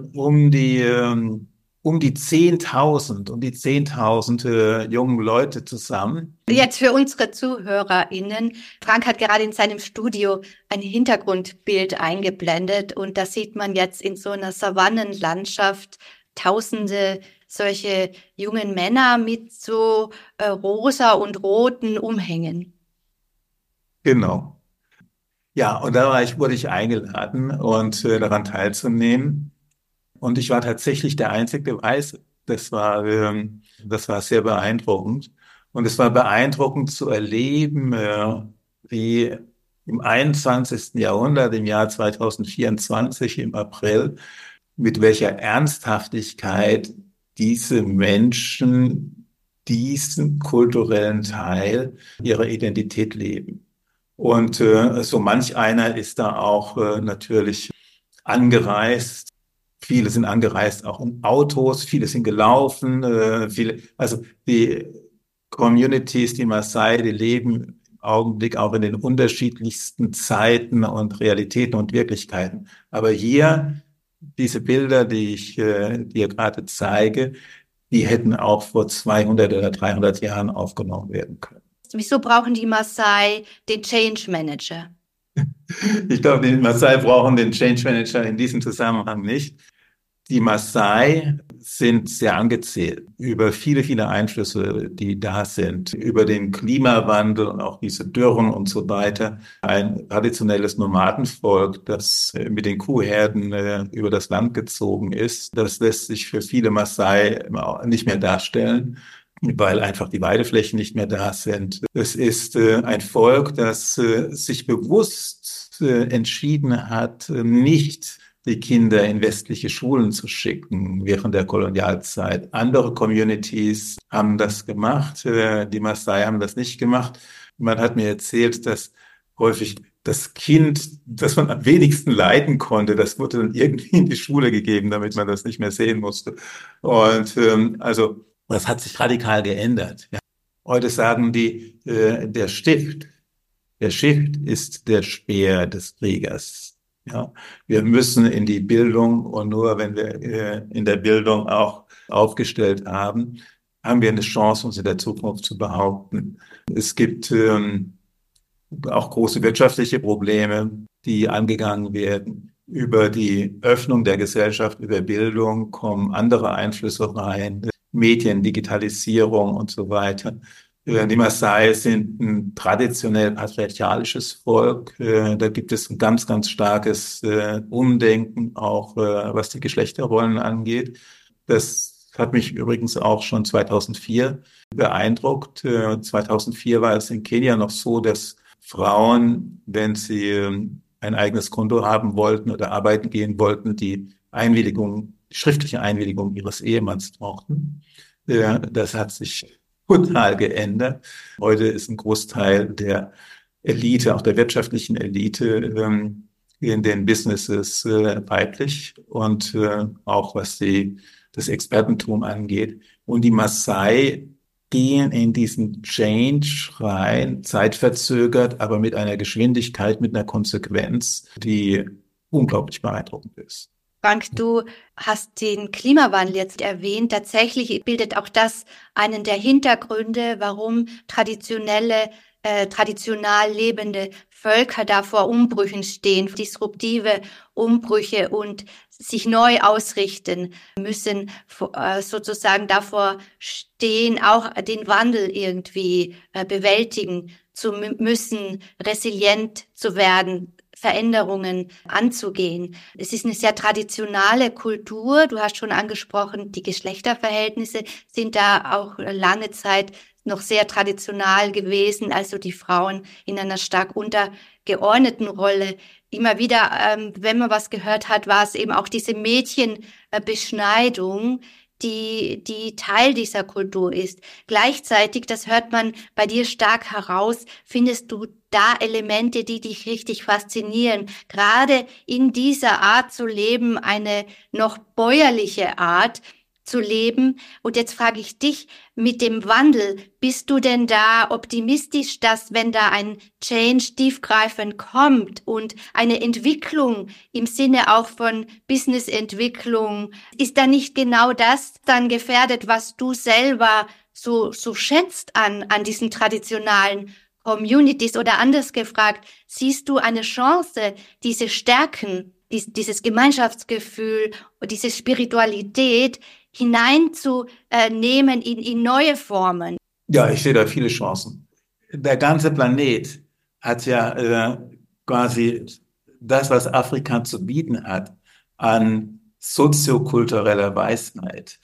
um die 10.000 jungen Leute zusammen. Jetzt für unsere ZuhörerInnen. Frank hat gerade in seinem Studio ein Hintergrundbild eingeblendet und da sieht man jetzt in so einer Savannenlandschaft tausende solche jungen Männer mit so rosa und roten Umhängen. Genau. Ja, und wurde ich eingeladen und daran teilzunehmen. Und ich war tatsächlich der einzige Weiße. Das war sehr beeindruckend. Und es war beeindruckend zu erleben, wie im 21. Jahrhundert, im Jahr 2024, im April, mit welcher Ernsthaftigkeit diese Menschen diesen kulturellen Teil ihrer Identität leben. Und so manch einer ist da auch natürlich angereist. Viele sind angereist auch in Autos, viele sind gelaufen. Also die Communities, die Maasai, die leben im Augenblick auch in den unterschiedlichsten Zeiten und Realitäten und Wirklichkeiten. Aber hier, diese Bilder, die ich dir gerade zeige, die hätten auch vor 200 oder 300 Jahren aufgenommen werden können. Wieso brauchen die Maasai den Change Manager? Ich glaube, die Maasai brauchen den Change Manager in diesem Zusammenhang nicht. Die Maasai sind sehr angezählt über viele, viele Einflüsse, die da sind, über den Klimawandel und auch diese Dürren und so weiter. Ein traditionelles Nomadenvolk, das mit den Kuhherden über das Land gezogen ist, das lässt sich für viele Maasai nicht mehr darstellen, weil einfach die Weideflächen nicht mehr da sind. Es ist ein Volk, das sich bewusst entschieden hat, nicht die Kinder in westliche Schulen zu schicken während der Kolonialzeit. Andere Communities haben das gemacht, die Maasai haben das nicht gemacht. Man hat mir erzählt, dass häufig das Kind, das man am wenigsten leiden konnte, das wurde dann irgendwie in die Schule gegeben, damit man das nicht mehr sehen musste. Und also das hat sich radikal geändert. Ja. Heute sagen die, der Stift ist der Speer des Kriegers. Ja, wir müssen in die Bildung und nur wenn wir in der Bildung auch aufgestellt haben, haben wir eine Chance, uns in der Zukunft zu behaupten. Es gibt auch große wirtschaftliche Probleme, die angegangen werden. Über die Öffnung der Gesellschaft, über Bildung kommen andere Einflüsse rein, Medien, Digitalisierung und so weiter. Die Maasai sind ein traditionell patriarchalisches Volk. Da gibt es ein ganz, ganz starkes Umdenken, auch was die Geschlechterrollen angeht. Das hat mich übrigens auch schon 2004 beeindruckt. 2004 war es in Kenia noch so, dass Frauen, wenn sie ein eigenes Konto haben wollten oder arbeiten gehen wollten, die schriftliche Einwilligung ihres Ehemanns brauchten. Das hat sich total geändert. Heute ist ein Großteil der Elite, auch der wirtschaftlichen Elite, in den Businesses weiblich und auch was das Expertentum angeht. Und die Maasai gehen in diesen Change rein, zeitverzögert, aber mit einer Geschwindigkeit, mit einer Konsequenz, die unglaublich beeindruckend ist. Frank, du hast den Klimawandel jetzt erwähnt. Tatsächlich bildet auch das einen der Hintergründe, warum traditional lebende Völker da vor Umbrüchen stehen, disruptive Umbrüche und sich neu ausrichten müssen, sozusagen davor stehen, auch den Wandel irgendwie bewältigen zu müssen, resilient zu werden, Veränderungen anzugehen. Es ist eine sehr traditionale Kultur. Du hast schon angesprochen, die Geschlechterverhältnisse sind da auch lange Zeit noch sehr traditional gewesen, also die Frauen in einer stark untergeordneten Rolle. Immer wieder, wenn man was gehört hat, war es eben auch diese Mädchenbeschneidung, die Teil dieser Kultur ist. Gleichzeitig, das hört man bei dir stark heraus, findest du da Elemente, die dich richtig faszinieren. Gerade in dieser Art zu leben, eine noch bäuerliche Art zu leben. Und jetzt frage ich dich, mit dem Wandel, bist du denn da optimistisch, dass wenn da ein Change tiefgreifend kommt und eine Entwicklung im Sinne auch von Businessentwicklung, ist da nicht genau das dann gefährdet, was du selber so schätzt an diesen traditionalen Communities? Oder anders gefragt, siehst du eine Chance, diese Stärken, dieses Gemeinschaftsgefühl und diese Spiritualität hineinzunehmen in neue Formen? Ja, ich sehe da viele Chancen. Der ganze Planet hat ja quasi das, was Afrika zu bieten hat, an soziokultureller Weisheit,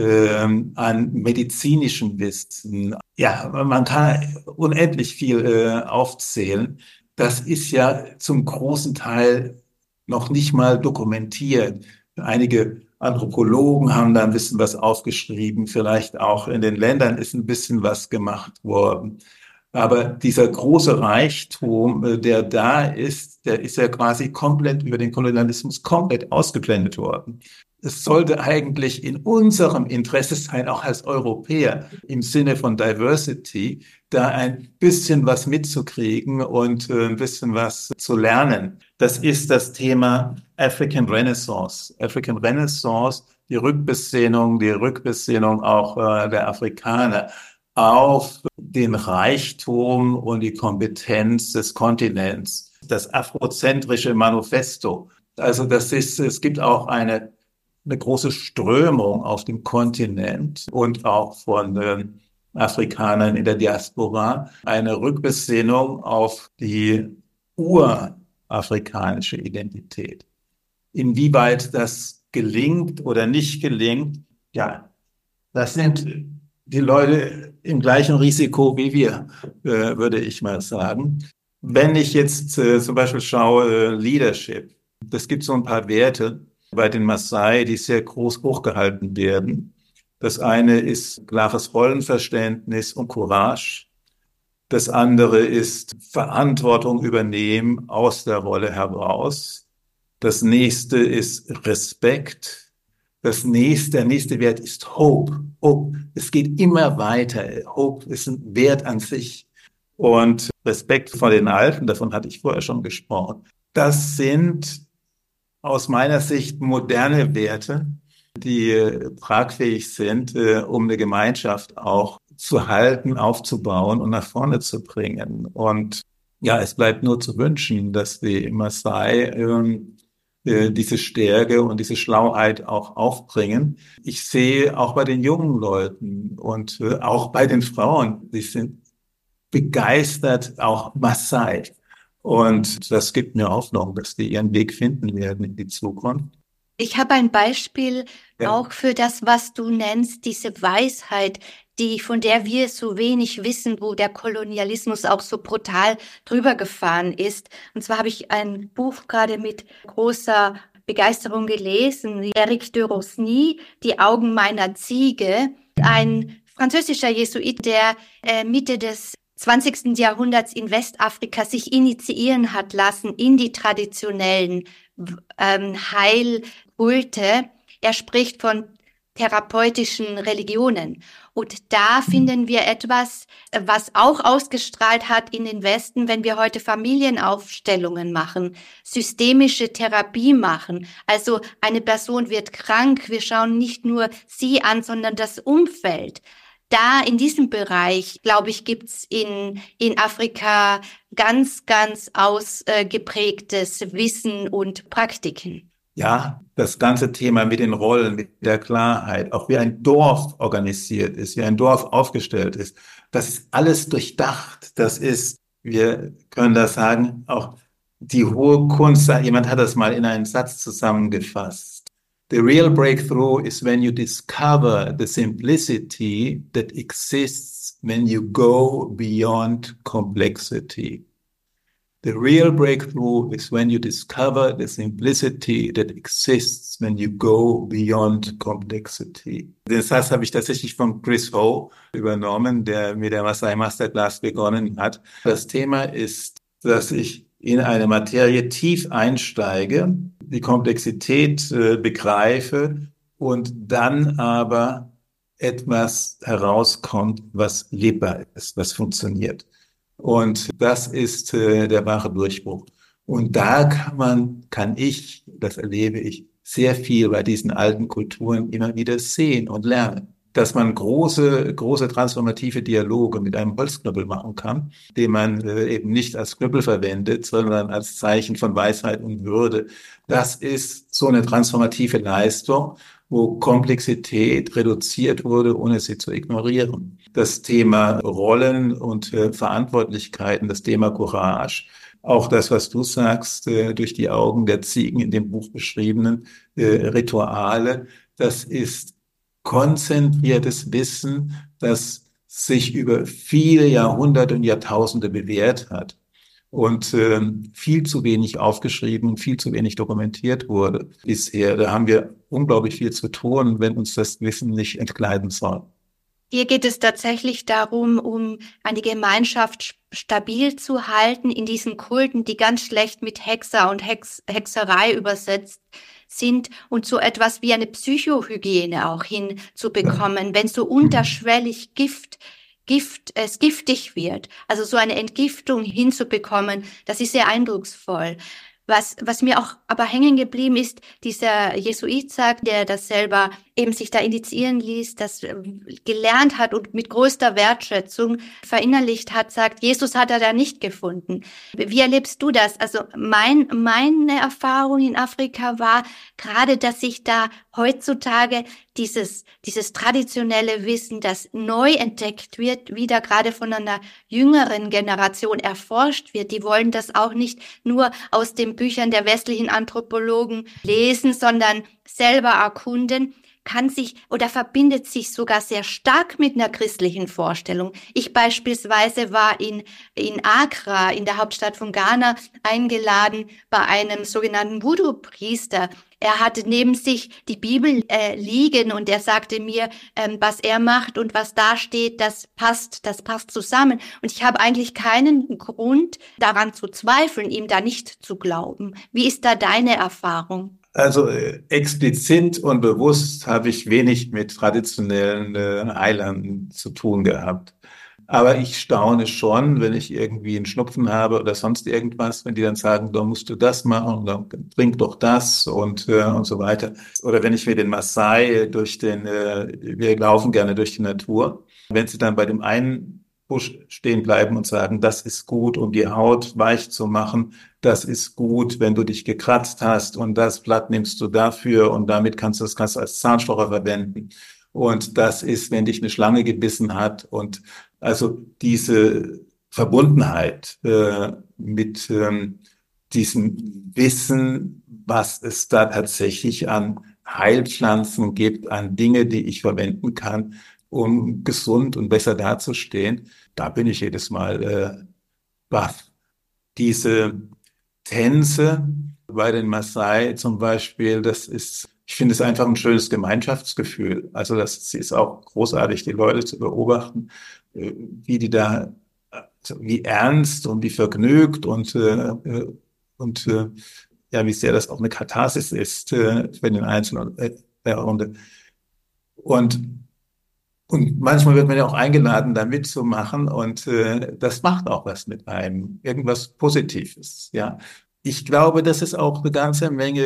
an medizinischem Wissen. Ja, man kann unendlich viel aufzählen. Das ist ja zum großen Teil noch nicht mal dokumentiert. Einige Anthropologen haben da ein bisschen was aufgeschrieben, vielleicht auch in den Ländern ist ein bisschen was gemacht worden. Aber dieser große Reichtum, der da ist, der ist ja quasi komplett über den Kolonialismus komplett ausgeblendet worden. Es sollte eigentlich in unserem Interesse sein, auch als Europäer, im Sinne von Diversity, da ein bisschen was mitzukriegen und ein bisschen was zu lernen. Das ist das Thema African Renaissance. African Renaissance, die Rückbesinnung auch der Afrikaner auf den Reichtum und die Kompetenz des Kontinents. Das afrozentrische Manifesto. Also es gibt auch eine große Strömung auf dem Kontinent und auch von Afrikanern in der Diaspora, eine Rückbesinnung auf die urafrikanische Identität. Inwieweit das gelingt oder nicht gelingt, ja, das sind die Leute im gleichen Risiko wie wir, würde ich mal sagen. Wenn ich jetzt zum Beispiel schaue, Leadership, das gibt so ein paar Werte bei den Maasai, die sehr groß hochgehalten werden. Das eine ist klares Rollenverständnis und Courage. Das andere ist Verantwortung übernehmen aus der Rolle heraus. Das nächste ist Respekt. Der nächste Wert ist Hope. Hope. Es geht immer weiter. Hope ist ein Wert an sich. Und Respekt vor den Alten, davon hatte ich vorher schon gesprochen. Das sind aus meiner Sicht moderne Werte, die tragfähig sind, um eine Gemeinschaft auch zu halten, aufzubauen und nach vorne zu bringen. Und ja, es bleibt nur zu wünschen, dass die Maasai diese Stärke und diese Schlauheit auch aufbringen. Ich sehe auch bei den jungen Leuten und auch bei den Frauen, die sind begeistert, auch Maasai. Und das gibt mir Hoffnung, dass die ihren Weg finden werden in die Zukunft. Ich habe ein Beispiel Ja. auch für das, was du nennst, diese Weisheit, von der wir so wenig wissen, wo der Kolonialismus auch so brutal drüber gefahren ist. Und zwar habe ich ein Buch gerade mit großer Begeisterung gelesen, Eric de Rosny, Die Augen meiner Ziege, ein französischer Jesuit, der Mitte des 20. Jahrhunderts in Westafrika sich initiieren hat lassen in die traditionellen Heilkulte. Er spricht von therapeutischen Religionen. Und da finden wir etwas, was auch ausgestrahlt hat in den Westen, wenn wir heute Familienaufstellungen machen, systemische Therapie machen. Also eine Person wird krank, wir schauen nicht nur sie an, sondern das Umfeld. Da in diesem Bereich, glaube ich, gibt's in Afrika ganz, ganz ausgeprägtes Wissen und Praktiken. Ja, das ganze Thema mit den Rollen, mit der Klarheit, auch wie ein Dorf organisiert ist, wie ein Dorf aufgestellt ist, das ist alles durchdacht. Das ist, wir können das sagen, auch die hohe Kunst. Jemand hat das mal in einen Satz zusammengefasst. The real breakthrough is when you discover the simplicity that exists when you go beyond complexity. The real breakthrough is when you discover the simplicity that exists when you go beyond complexity. Den Satz habe ich tatsächlich von Chris Ho übernommen, der mit der Maasai Masterclass begonnen hat. Das Thema ist, dass ich in eine Materie tief einsteige, die Komplexität begreife und dann aber etwas herauskommt, was lebbar ist, was funktioniert. Und das ist der wahre Durchbruch. Und da kann ich, das erlebe ich, sehr viel bei diesen alten Kulturen immer wieder sehen und lernen. Dass man große transformative Dialoge mit einem Holzknüppel machen kann, den man eben nicht als Knüppel verwendet, sondern als Zeichen von Weisheit und Würde. Das ist so eine transformative Leistung, wo Komplexität reduziert wurde, ohne sie zu ignorieren. Das Thema Rollen und Verantwortlichkeiten, das Thema Courage, auch das, was du sagst, durch die Augen der Ziegen in dem Buch beschriebenen Rituale, das ist konzentriertes Wissen, das sich über viele Jahrhunderte und Jahrtausende bewährt hat und viel zu wenig aufgeschrieben und viel zu wenig dokumentiert wurde bisher. Da haben wir unglaublich viel zu tun, wenn uns das Wissen nicht entgleiten soll. Hier geht es tatsächlich darum, um eine Gemeinschaft stabil zu halten in diesen Kulten, die ganz schlecht mit Hexer und Hexerei übersetzt sind und so etwas wie eine Psychohygiene auch hinzubekommen, wenn so unterschwellig es giftig wird, also so eine Entgiftung hinzubekommen, das ist sehr eindrucksvoll. Was mir auch aber hängen geblieben ist, dieser Jesuit sagt, der das selber eben sich da initiieren ließ, das gelernt hat und mit größter Wertschätzung verinnerlicht hat, sagt, Jesus hat er da nicht gefunden. Wie erlebst du das? Also meine Erfahrung in Afrika war gerade, dass sich da heutzutage dieses traditionelle Wissen, das neu entdeckt wird, wieder gerade von einer jüngeren Generation erforscht wird. Die wollen das auch nicht nur aus den Büchern der westlichen Anthropologen lesen, sondern selber erkunden, kann sich oder verbindet sich sogar sehr stark mit einer christlichen Vorstellung. Ich beispielsweise war in Accra, in der Hauptstadt von Ghana, eingeladen bei einem sogenannten Voodoo-Priester. Er hatte neben sich die Bibel liegen und er sagte mir, was er macht und was da steht, das passt zusammen. Und ich habe eigentlich keinen Grund daran zu zweifeln, ihm da nicht zu glauben. Wie ist da deine Erfahrung? Also explizit und bewusst habe ich wenig mit traditionellen Heilern zu tun gehabt. Aber ich staune schon, wenn ich irgendwie einen Schnupfen habe oder sonst irgendwas, wenn die dann sagen, da musst du das machen, dann trink doch das und so weiter. Oder wenn ich mir den Maasai wir laufen gerne durch die Natur, wenn sie dann bei dem einen Busch stehen bleiben und sagen, das ist gut, um die Haut weich zu machen, das ist gut, wenn du dich gekratzt hast und das Blatt nimmst du dafür und damit kannst du das als Zahnstocher verwenden. Und das ist, wenn dich eine Schlange gebissen hat und also diese Verbundenheit mit diesem Wissen, was es da tatsächlich an Heilpflanzen gibt, an Dinge, die ich verwenden kann, um gesund und besser dazustehen. Da bin ich jedes Mal baff. Diese Tänze bei den Maasai zum Beispiel, ich finde es einfach ein schönes Gemeinschaftsgefühl. Also das ist auch großartig, die Leute zu beobachten, wie die da, also wie ernst und wie vergnügt und ja, wie sehr das auch eine Katharsis ist für den Einzelnen der Runde. Und und manchmal wird man ja auch eingeladen, da mitzumachen und das macht auch was mit einem, irgendwas Positives. Ja, ich glaube, dass es auch eine ganze Menge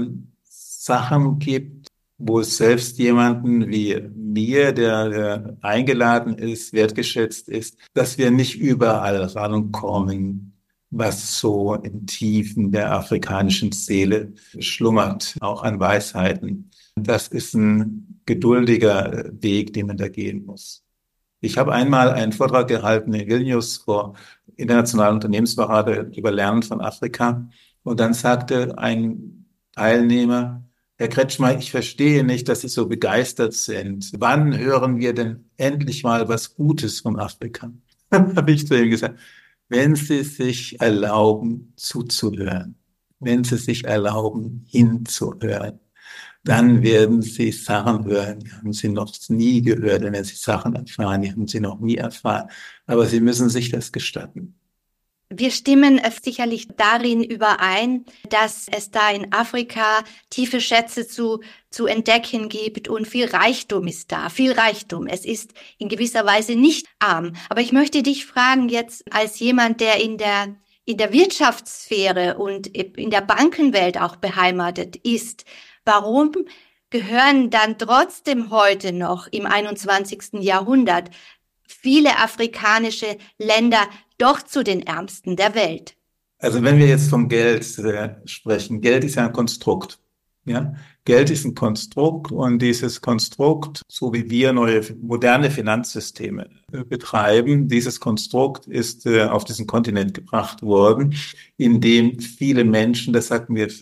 Sachen gibt, wo es selbst jemanden wie mir, der eingeladen ist, wertgeschätzt ist, dass wir nicht überall rankommen, was so im Tiefen der afrikanischen Seele schlummert, auch an Weisheiten. Das ist ein geduldiger Weg, den man da gehen muss. Ich habe einmal einen Vortrag gehalten in Vilnius vor internationalen Unternehmensberatern über Lernen von Afrika. Und dann sagte ein Teilnehmer: Herr Kretschmer, ich verstehe nicht, dass Sie so begeistert sind. Wann hören wir denn endlich mal was Gutes von Afrika? Dann habe ich zu ihm gesagt: Wenn Sie sich erlauben, zuzuhören, wenn Sie sich erlauben, hinzuhören, dann werden Sie Sachen hören, die haben Sie noch nie gehört. Dann werden Sie Sachen erfahren, die haben Sie noch nie erfahren. Aber Sie müssen sich das gestatten. Wir stimmen sicherlich darin überein, dass es da in Afrika tiefe Schätze zu entdecken gibt und viel Reichtum ist da, viel Reichtum. Es ist in gewisser Weise nicht arm. Aber ich möchte dich fragen jetzt als jemand, der in der Wirtschaftssphäre und in der Bankenwelt auch beheimatet ist, warum gehören dann trotzdem heute noch im 21. Jahrhundert viele afrikanische Länder doch zu den ärmsten der Welt? Also wenn wir jetzt vom Geld sprechen, Geld ist ja ein Konstrukt. Ja? Geld ist ein Konstrukt und dieses Konstrukt, so wie wir neue moderne Finanzsysteme betreiben, dieses Konstrukt ist auf diesen Kontinent gebracht worden, in dem viele Menschen, das sagen wir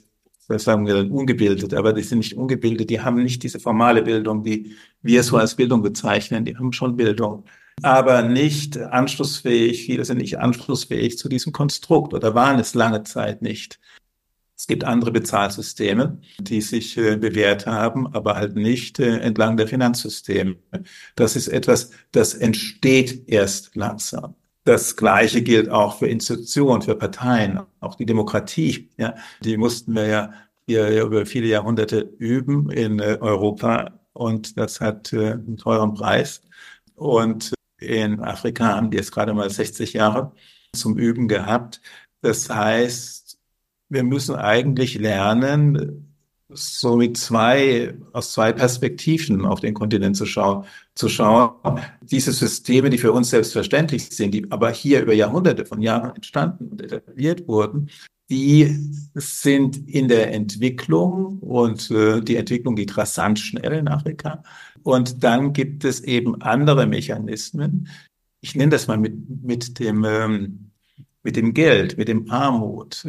dann ungebildet, aber die sind nicht ungebildet, die haben nicht diese formale Bildung, die wir so als Bildung bezeichnen, die haben schon Bildung, aber nicht anschlussfähig, viele sind nicht anschlussfähig zu diesem Konstrukt oder waren es lange Zeit nicht. Es gibt andere Bezahlsysteme, die sich bewährt haben, aber halt nicht entlang der Finanzsysteme. Das ist etwas, das entsteht erst langsam. Das Gleiche gilt auch für Institutionen, für Parteien, auch die Demokratie. Ja, die mussten wir ja hier über viele Jahrhunderte üben in Europa und das hat einen teuren Preis. Und in Afrika haben die jetzt gerade mal 60 Jahre zum Üben gehabt. Das heißt, wir müssen eigentlich lernen, so aus zwei Perspektiven auf den Kontinent zu schauen. Diese Systeme, die für uns selbstverständlich sind, die aber hier über Jahrhunderte von Jahren entstanden und etabliert wurden, die sind in der Entwicklung und die Entwicklung geht rasant schnell in Afrika. Und dann gibt es eben andere Mechanismen. Ich nenne das mal mit dem Geld, mit dem Armut.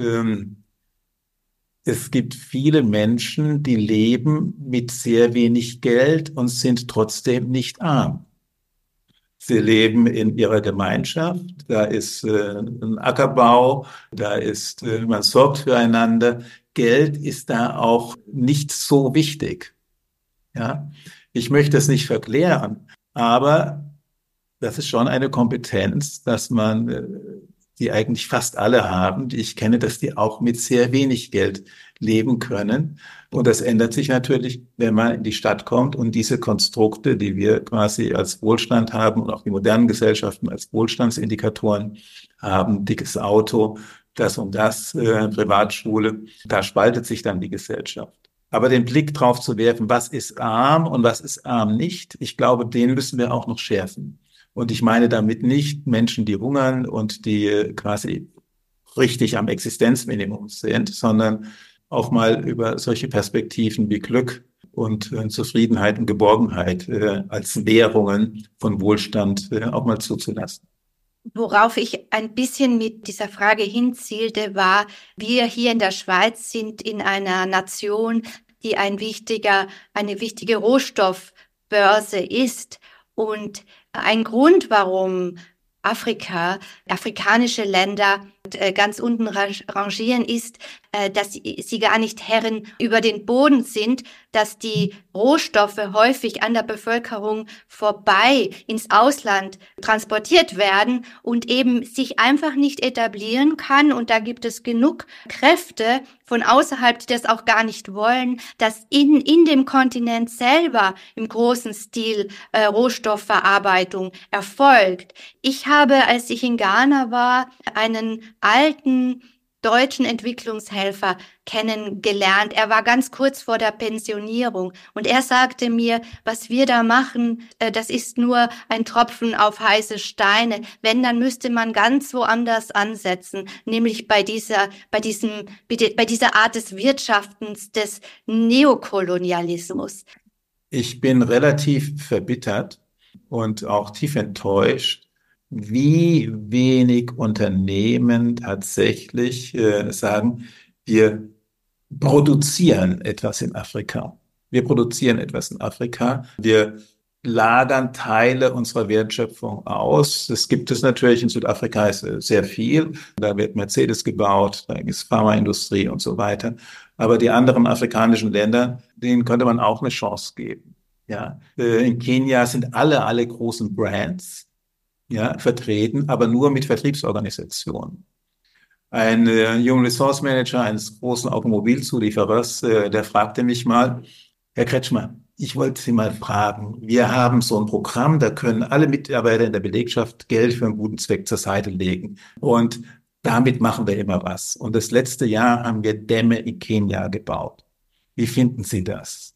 Es gibt viele Menschen, die leben mit sehr wenig Geld und sind trotzdem nicht arm. Sie leben in ihrer Gemeinschaft, da ist ein Ackerbau, man sorgt füreinander. Geld ist da auch nicht so wichtig. Ja, ich möchte es nicht verklären, aber das ist schon eine Kompetenz, dass die eigentlich fast alle haben, die ich kenne, dass die auch mit sehr wenig Geld leben können. Und das ändert sich natürlich, wenn man in die Stadt kommt und diese Konstrukte, die wir quasi als Wohlstand haben und auch die modernen Gesellschaften als Wohlstandsindikatoren haben, dickes Auto, das und das, Privatschule, da spaltet sich dann die Gesellschaft. Aber den Blick drauf zu werfen, was ist arm und was ist arm nicht, ich glaube, den müssen wir auch noch schärfen. Und ich meine damit nicht Menschen, die hungern und die quasi richtig am Existenzminimum sind, sondern auch mal über solche Perspektiven wie Glück und Zufriedenheit und Geborgenheit als Währungen von Wohlstand auch mal zuzulassen. Worauf ich ein bisschen mit dieser Frage hinzielte, war, wir hier in der Schweiz sind in einer Nation, die eine wichtige Rohstoffbörse ist. Und ein Grund, warum afrikanische Länder ganz unten rangieren, ist, dass sie gar nicht Herren über den Boden sind, dass die Rohstoffe häufig an der Bevölkerung vorbei ins Ausland transportiert werden und eben sich einfach nicht etablieren kann. Und da gibt es genug Kräfte von außerhalb, die das auch gar nicht wollen, dass in dem Kontinent selber im großen Stil Rohstoffverarbeitung erfolgt. Ich habe, als ich in Ghana war, einen alten deutschen Entwicklungshelfer kennengelernt. Er war ganz kurz vor der Pensionierung und er sagte mir, was wir da machen, das ist nur ein Tropfen auf heiße Steine. Wenn, dann müsste man ganz woanders ansetzen, nämlich bei dieser Art des Wirtschaftens, des Neokolonialismus. Ich bin relativ verbittert und auch tief enttäuscht, wie wenig Unternehmen tatsächlich sagen, wir produzieren etwas in Afrika. Wir produzieren etwas in Afrika. Wir lagern Teile unserer Wertschöpfung aus. Das gibt es natürlich in Südafrika ist sehr viel. Da wird Mercedes gebaut, da ist Pharmaindustrie und so weiter. Aber die anderen afrikanischen Länder, denen könnte man auch eine Chance geben. Ja, in Kenia sind alle großen Brands vertreten, aber nur mit Vertriebsorganisationen. Ein Human Resource Manager eines großen Automobilzulieferers, der fragte mich mal, Herr Kretschmer, ich wollte Sie mal fragen, wir haben so ein Programm, da können alle Mitarbeiter in der Belegschaft Geld für einen guten Zweck zur Seite legen und damit machen wir immer was. Und das letzte Jahr haben wir Dämme in Kenia gebaut. Wie finden Sie das?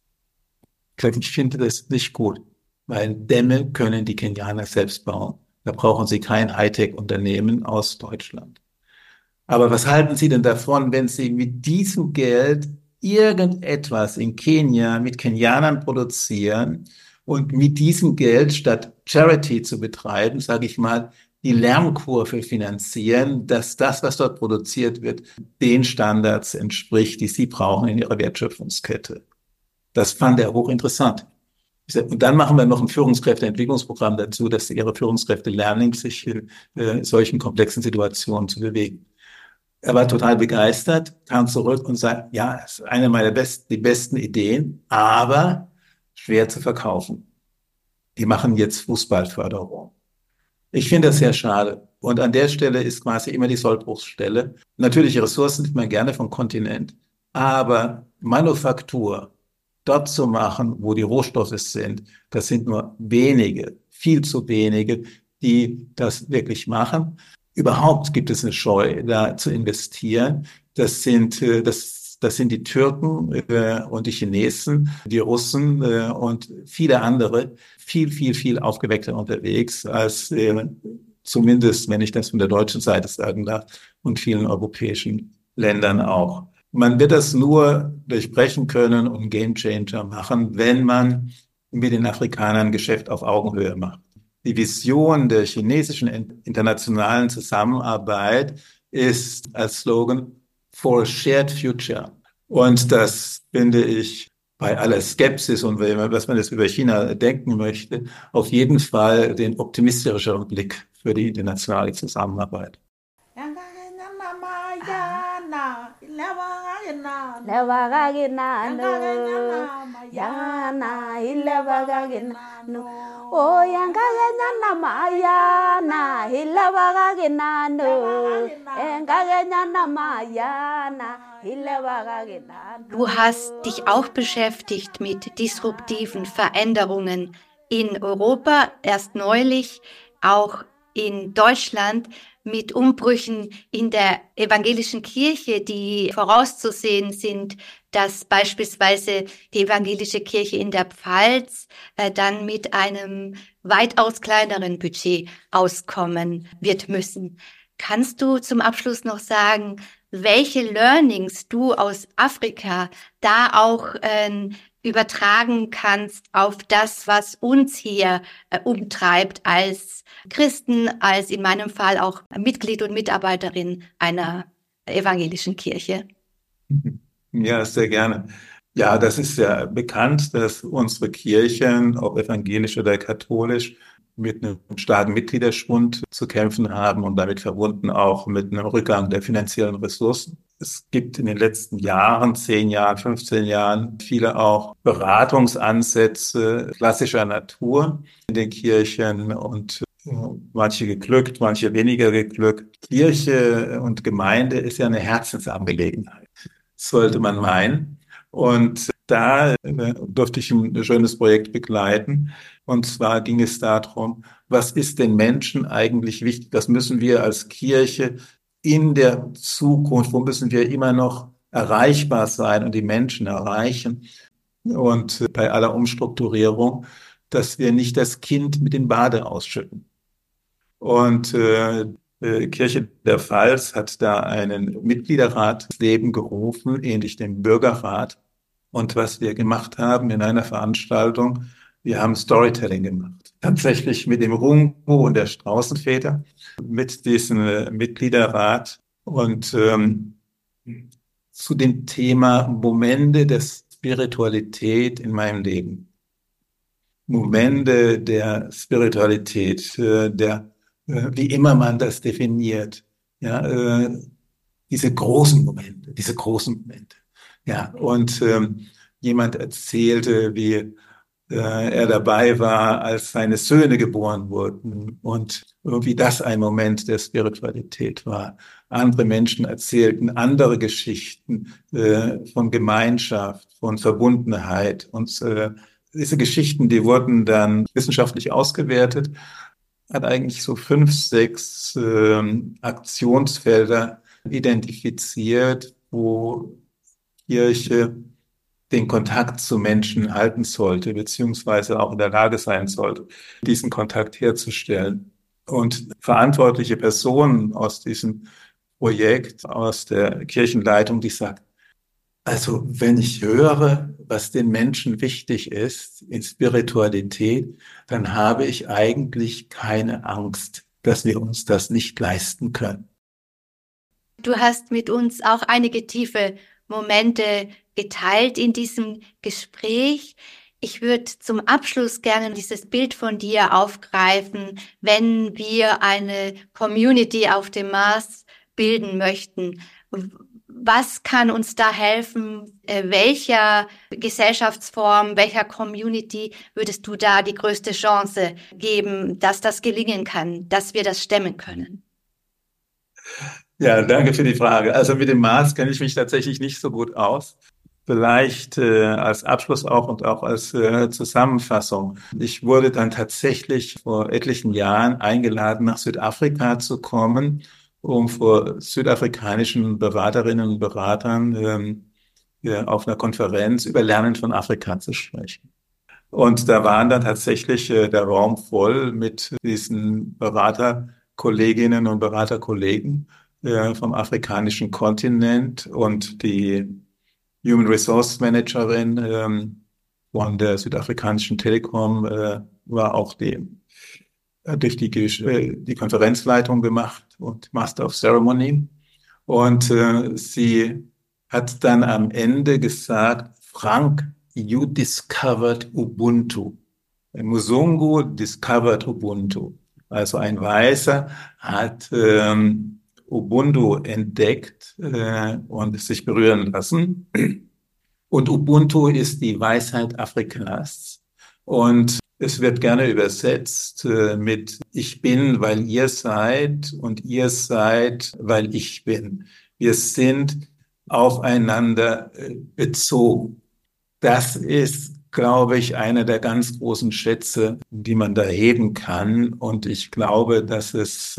Ich finde das nicht gut, weil Dämme können die Kenianer selbst bauen. Da brauchen Sie kein Hightech-Unternehmen aus Deutschland. Aber was halten Sie denn davon, wenn Sie mit diesem Geld irgendetwas in Kenia mit Kenianern produzieren und mit diesem Geld statt Charity zu betreiben, sage ich mal, die Lernkurve finanzieren, dass das, was dort produziert wird, den Standards entspricht, die Sie brauchen in Ihrer Wertschöpfungskette. Das fand er hochinteressant. Und dann machen wir noch ein Führungskräfteentwicklungsprogramm dazu, dass Ihre Führungskräfte lernen, sich in solchen komplexen Situationen zu bewegen. Er war total begeistert, kam zurück und sagt, ja, es ist eine meiner die besten Ideen, aber schwer zu verkaufen. Die machen jetzt Fußballförderung. Ich finde das sehr schade. Und an der Stelle ist quasi immer die Sollbruchsstelle. Natürliche Ressourcen nimmt man gerne vom Kontinent, aber Manufaktur dort zu machen, wo die Rohstoffe sind, das sind nur wenige, viel zu wenige, die das wirklich machen. Überhaupt gibt es eine Scheu, da zu investieren. Das sind die Türken und die Chinesen, die Russen und viele andere, viel aufgeweckter unterwegs als zumindest, wenn ich das von der deutschen Seite sagen darf, und vielen europäischen Ländern auch. Man wird das nur durchbrechen können und einen Gamechanger machen, wenn man mit den Afrikanern Geschäft auf Augenhöhe macht. Die Vision der chinesischen internationalen Zusammenarbeit ist als Slogan For a Shared Future. Und das finde ich bei aller Skepsis und was man jetzt über China denken möchte, auf jeden Fall den optimistischeren Blick für die internationale Zusammenarbeit. Du hast dich auch beschäftigt mit disruptiven Veränderungen in Europa, erst neulich auch in Deutschland mit Umbrüchen in der evangelischen Kirche, die vorauszusehen sind, dass beispielsweise die evangelische Kirche in der Pfalz dann mit einem weitaus kleineren Budget auskommen wird müssen. Kannst du zum Abschluss noch sagen, welche Learnings du aus Afrika da auch übertragen kannst auf das, was uns hier umtreibt als Christen, als in meinem Fall auch Mitglied und Mitarbeiterin einer evangelischen Kirche. Ja, sehr gerne. Ja, das ist ja bekannt, dass unsere Kirchen, ob evangelisch oder katholisch, mit einem starken Mitgliederschwund zu kämpfen haben und damit verbunden auch mit einem Rückgang der finanziellen Ressourcen. Es gibt in den letzten Jahren, 10 Jahren, 15 Jahren, viele auch Beratungsansätze klassischer Natur in den Kirchen und manche geglückt, manche weniger geglückt. Kirche und Gemeinde ist ja eine Herzensangelegenheit, sollte man meinen. Und da durfte ich ein schönes Projekt begleiten. Und zwar ging es darum, was ist den Menschen eigentlich wichtig? Was müssen wir als Kirche in der Zukunft, wo müssen wir immer noch erreichbar sein und die Menschen erreichen? Und bei aller Umstrukturierung, dass wir nicht das Kind mit dem Bade ausschütten. Und Kirche der Pfalz hat da einen Mitgliederrat ins Leben gerufen, ähnlich dem Bürgerrat. Und was wir gemacht haben in einer Veranstaltung, wir haben Storytelling gemacht. Tatsächlich mit dem Rungo und der Straußenväter, mit diesem Mitgliederrat und zu dem Thema Momente der Spiritualität in meinem Leben. Momente der Spiritualität, wie immer man das definiert, ja, diese großen Momente, diese großen Momente. Ja, und jemand erzählte, wie er dabei war, als seine Söhne geboren wurden und wie das ein Moment der Spiritualität war. Andere Menschen erzählten andere Geschichten von Gemeinschaft, von Verbundenheit und diese Geschichten, die wurden dann wissenschaftlich ausgewertet, hat eigentlich so 5, 6 Aktionsfelder identifiziert, wo Kirche den Kontakt zu Menschen halten sollte, beziehungsweise auch in der Lage sein sollte, diesen Kontakt herzustellen. Und verantwortliche Personen aus diesem Projekt, aus der Kirchenleitung, die sagt, also wenn ich höre, was den Menschen wichtig ist in Spiritualität, dann habe ich eigentlich keine Angst, dass wir uns das nicht leisten können. Du hast mit uns auch einige tiefe Momente geteilt in diesem Gespräch. Ich würde zum Abschluss gerne dieses Bild von dir aufgreifen, wenn wir eine Community auf dem Mars bilden möchten. Was kann uns da helfen? Welcher Gesellschaftsform, welcher Community würdest du da die größte Chance geben, dass das gelingen kann, dass wir das stemmen können? Ja, danke für die Frage. Also mit dem Mars kenne ich mich tatsächlich nicht so gut aus. Vielleicht als Abschluss auch und auch als Zusammenfassung. Ich wurde dann tatsächlich vor etlichen Jahren eingeladen, nach Südafrika zu kommen, um vor südafrikanischen Beraterinnen und Beratern auf einer Konferenz über Lernen von Afrika zu sprechen. Und da waren dann tatsächlich der Raum voll mit diesen Beraterkolleginnen und Beraterkollegen vom afrikanischen Kontinent, und die Human Resource Managerin von der südafrikanischen Telekom war auch durch die Konferenzleitung gemacht und Master of Ceremony. Und sie hat dann am Ende gesagt, Frank, you discovered Ubuntu. Musungu discovered Ubuntu. Also ein Weißer hat Ubuntu entdeckt und sich berühren lassen. Und Ubuntu ist die Weisheit Afrikas. Und es wird gerne übersetzt mit Ich bin, weil ihr seid, und ihr seid, weil ich bin. Wir sind aufeinander bezogen. Das ist, glaube ich, einer der ganz großen Schätze, die man da heben kann. Und ich glaube, dass es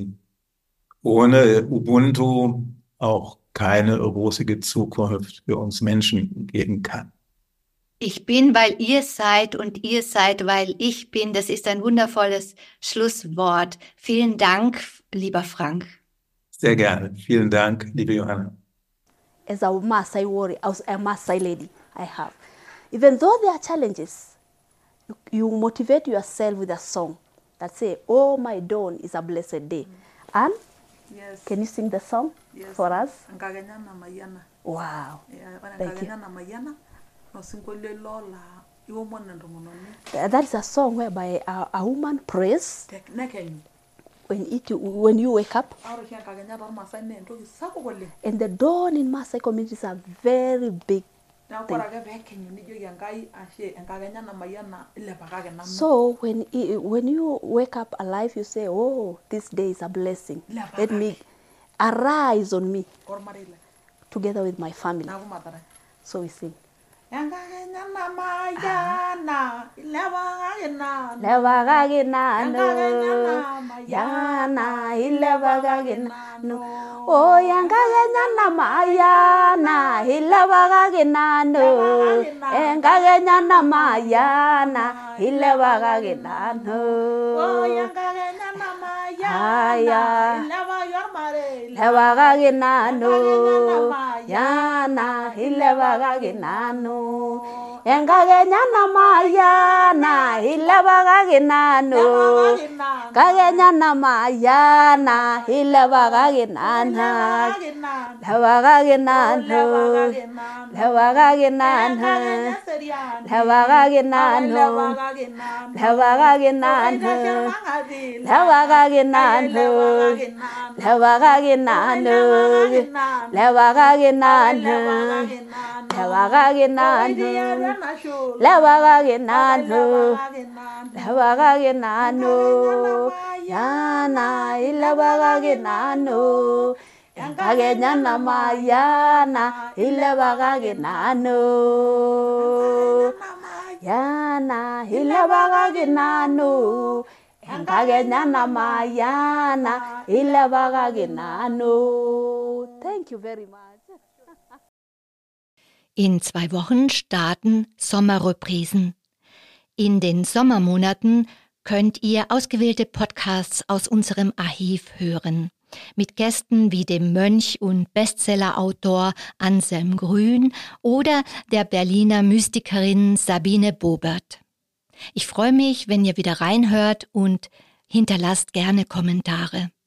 ohne Ubuntu auch keine rosige Zukunft für uns Menschen geben kann. Ich bin, weil ihr seid, und ihr seid, weil ich bin. Das ist ein wundervolles Schlusswort. Vielen Dank, lieber Frank. Sehr gerne. Vielen Dank, liebe Johanna. As a Maasai warrior, as a Maasai lady, I have. Even though there are challenges, you motivate yourself with a song that say, oh, my dawn is a blessed day. And Yes. can you sing the song Yes. for us? Nkakenya Mayana. Wow. Ore Thank you. Nkakenya Mayana, nosinkolio lola iomon entomononi. That is a song whereby a woman prays Nekenyu. when you wake up. Ore oshi Nkakenya tormaasai naa entoki sapuk oleng. And the dawn in Maasai communities are very big. Neeku ore ake peekenyu nijoki Enkai ashe Nkakenya Mayana ilepakaki nanu. So when you wake up alive, you say, oh, this day is a blessing. Let me arise on me Ormarei lai. together with my family. Neeku matarai. So we sing. Enkakenya Mayana ilepakaki nanu. Ilepakaki nanu, Enkakenya yana ilepakaki nanu. Oh, Enkakenya Mayana ilepakaki nanu. Enkakenya Mayana ilepakaki nanu. Oh, Enkakenya Aya. Mayana ilepakaki ormarei lai. Ilepakaki nanu, yana ilepakaki nanu. Enkakenya Mayana ilepakaki nanu. Enkakenya Mayana ilepakaki nanu. Ilepakaki nanu, ilepakaki nanu, ilepakaki nanu, ilepakaki nanu, ilepakaki nanu, ilepakaki nanu, ilepakaki nanu, ilepakaki nanu, ilepakaki nanu, ilepakaki nanu, yana ilepakaki nanu. Enkakenya Mayana ilepakaki nanu. Yana ilepakaki nanu. Enkakenya Mayana ilepakaki nanu. Thank you very much. In 2 Wochen starten Sommerreprisen. In den Sommermonaten könnt ihr ausgewählte Podcasts aus unserem Archiv hören. Mit Gästen wie dem Mönch und Bestsellerautor Anselm Grün oder der Berliner Mystikerin Sabine Bobert. Ich freue mich, wenn ihr wieder reinhört und hinterlasst gerne Kommentare.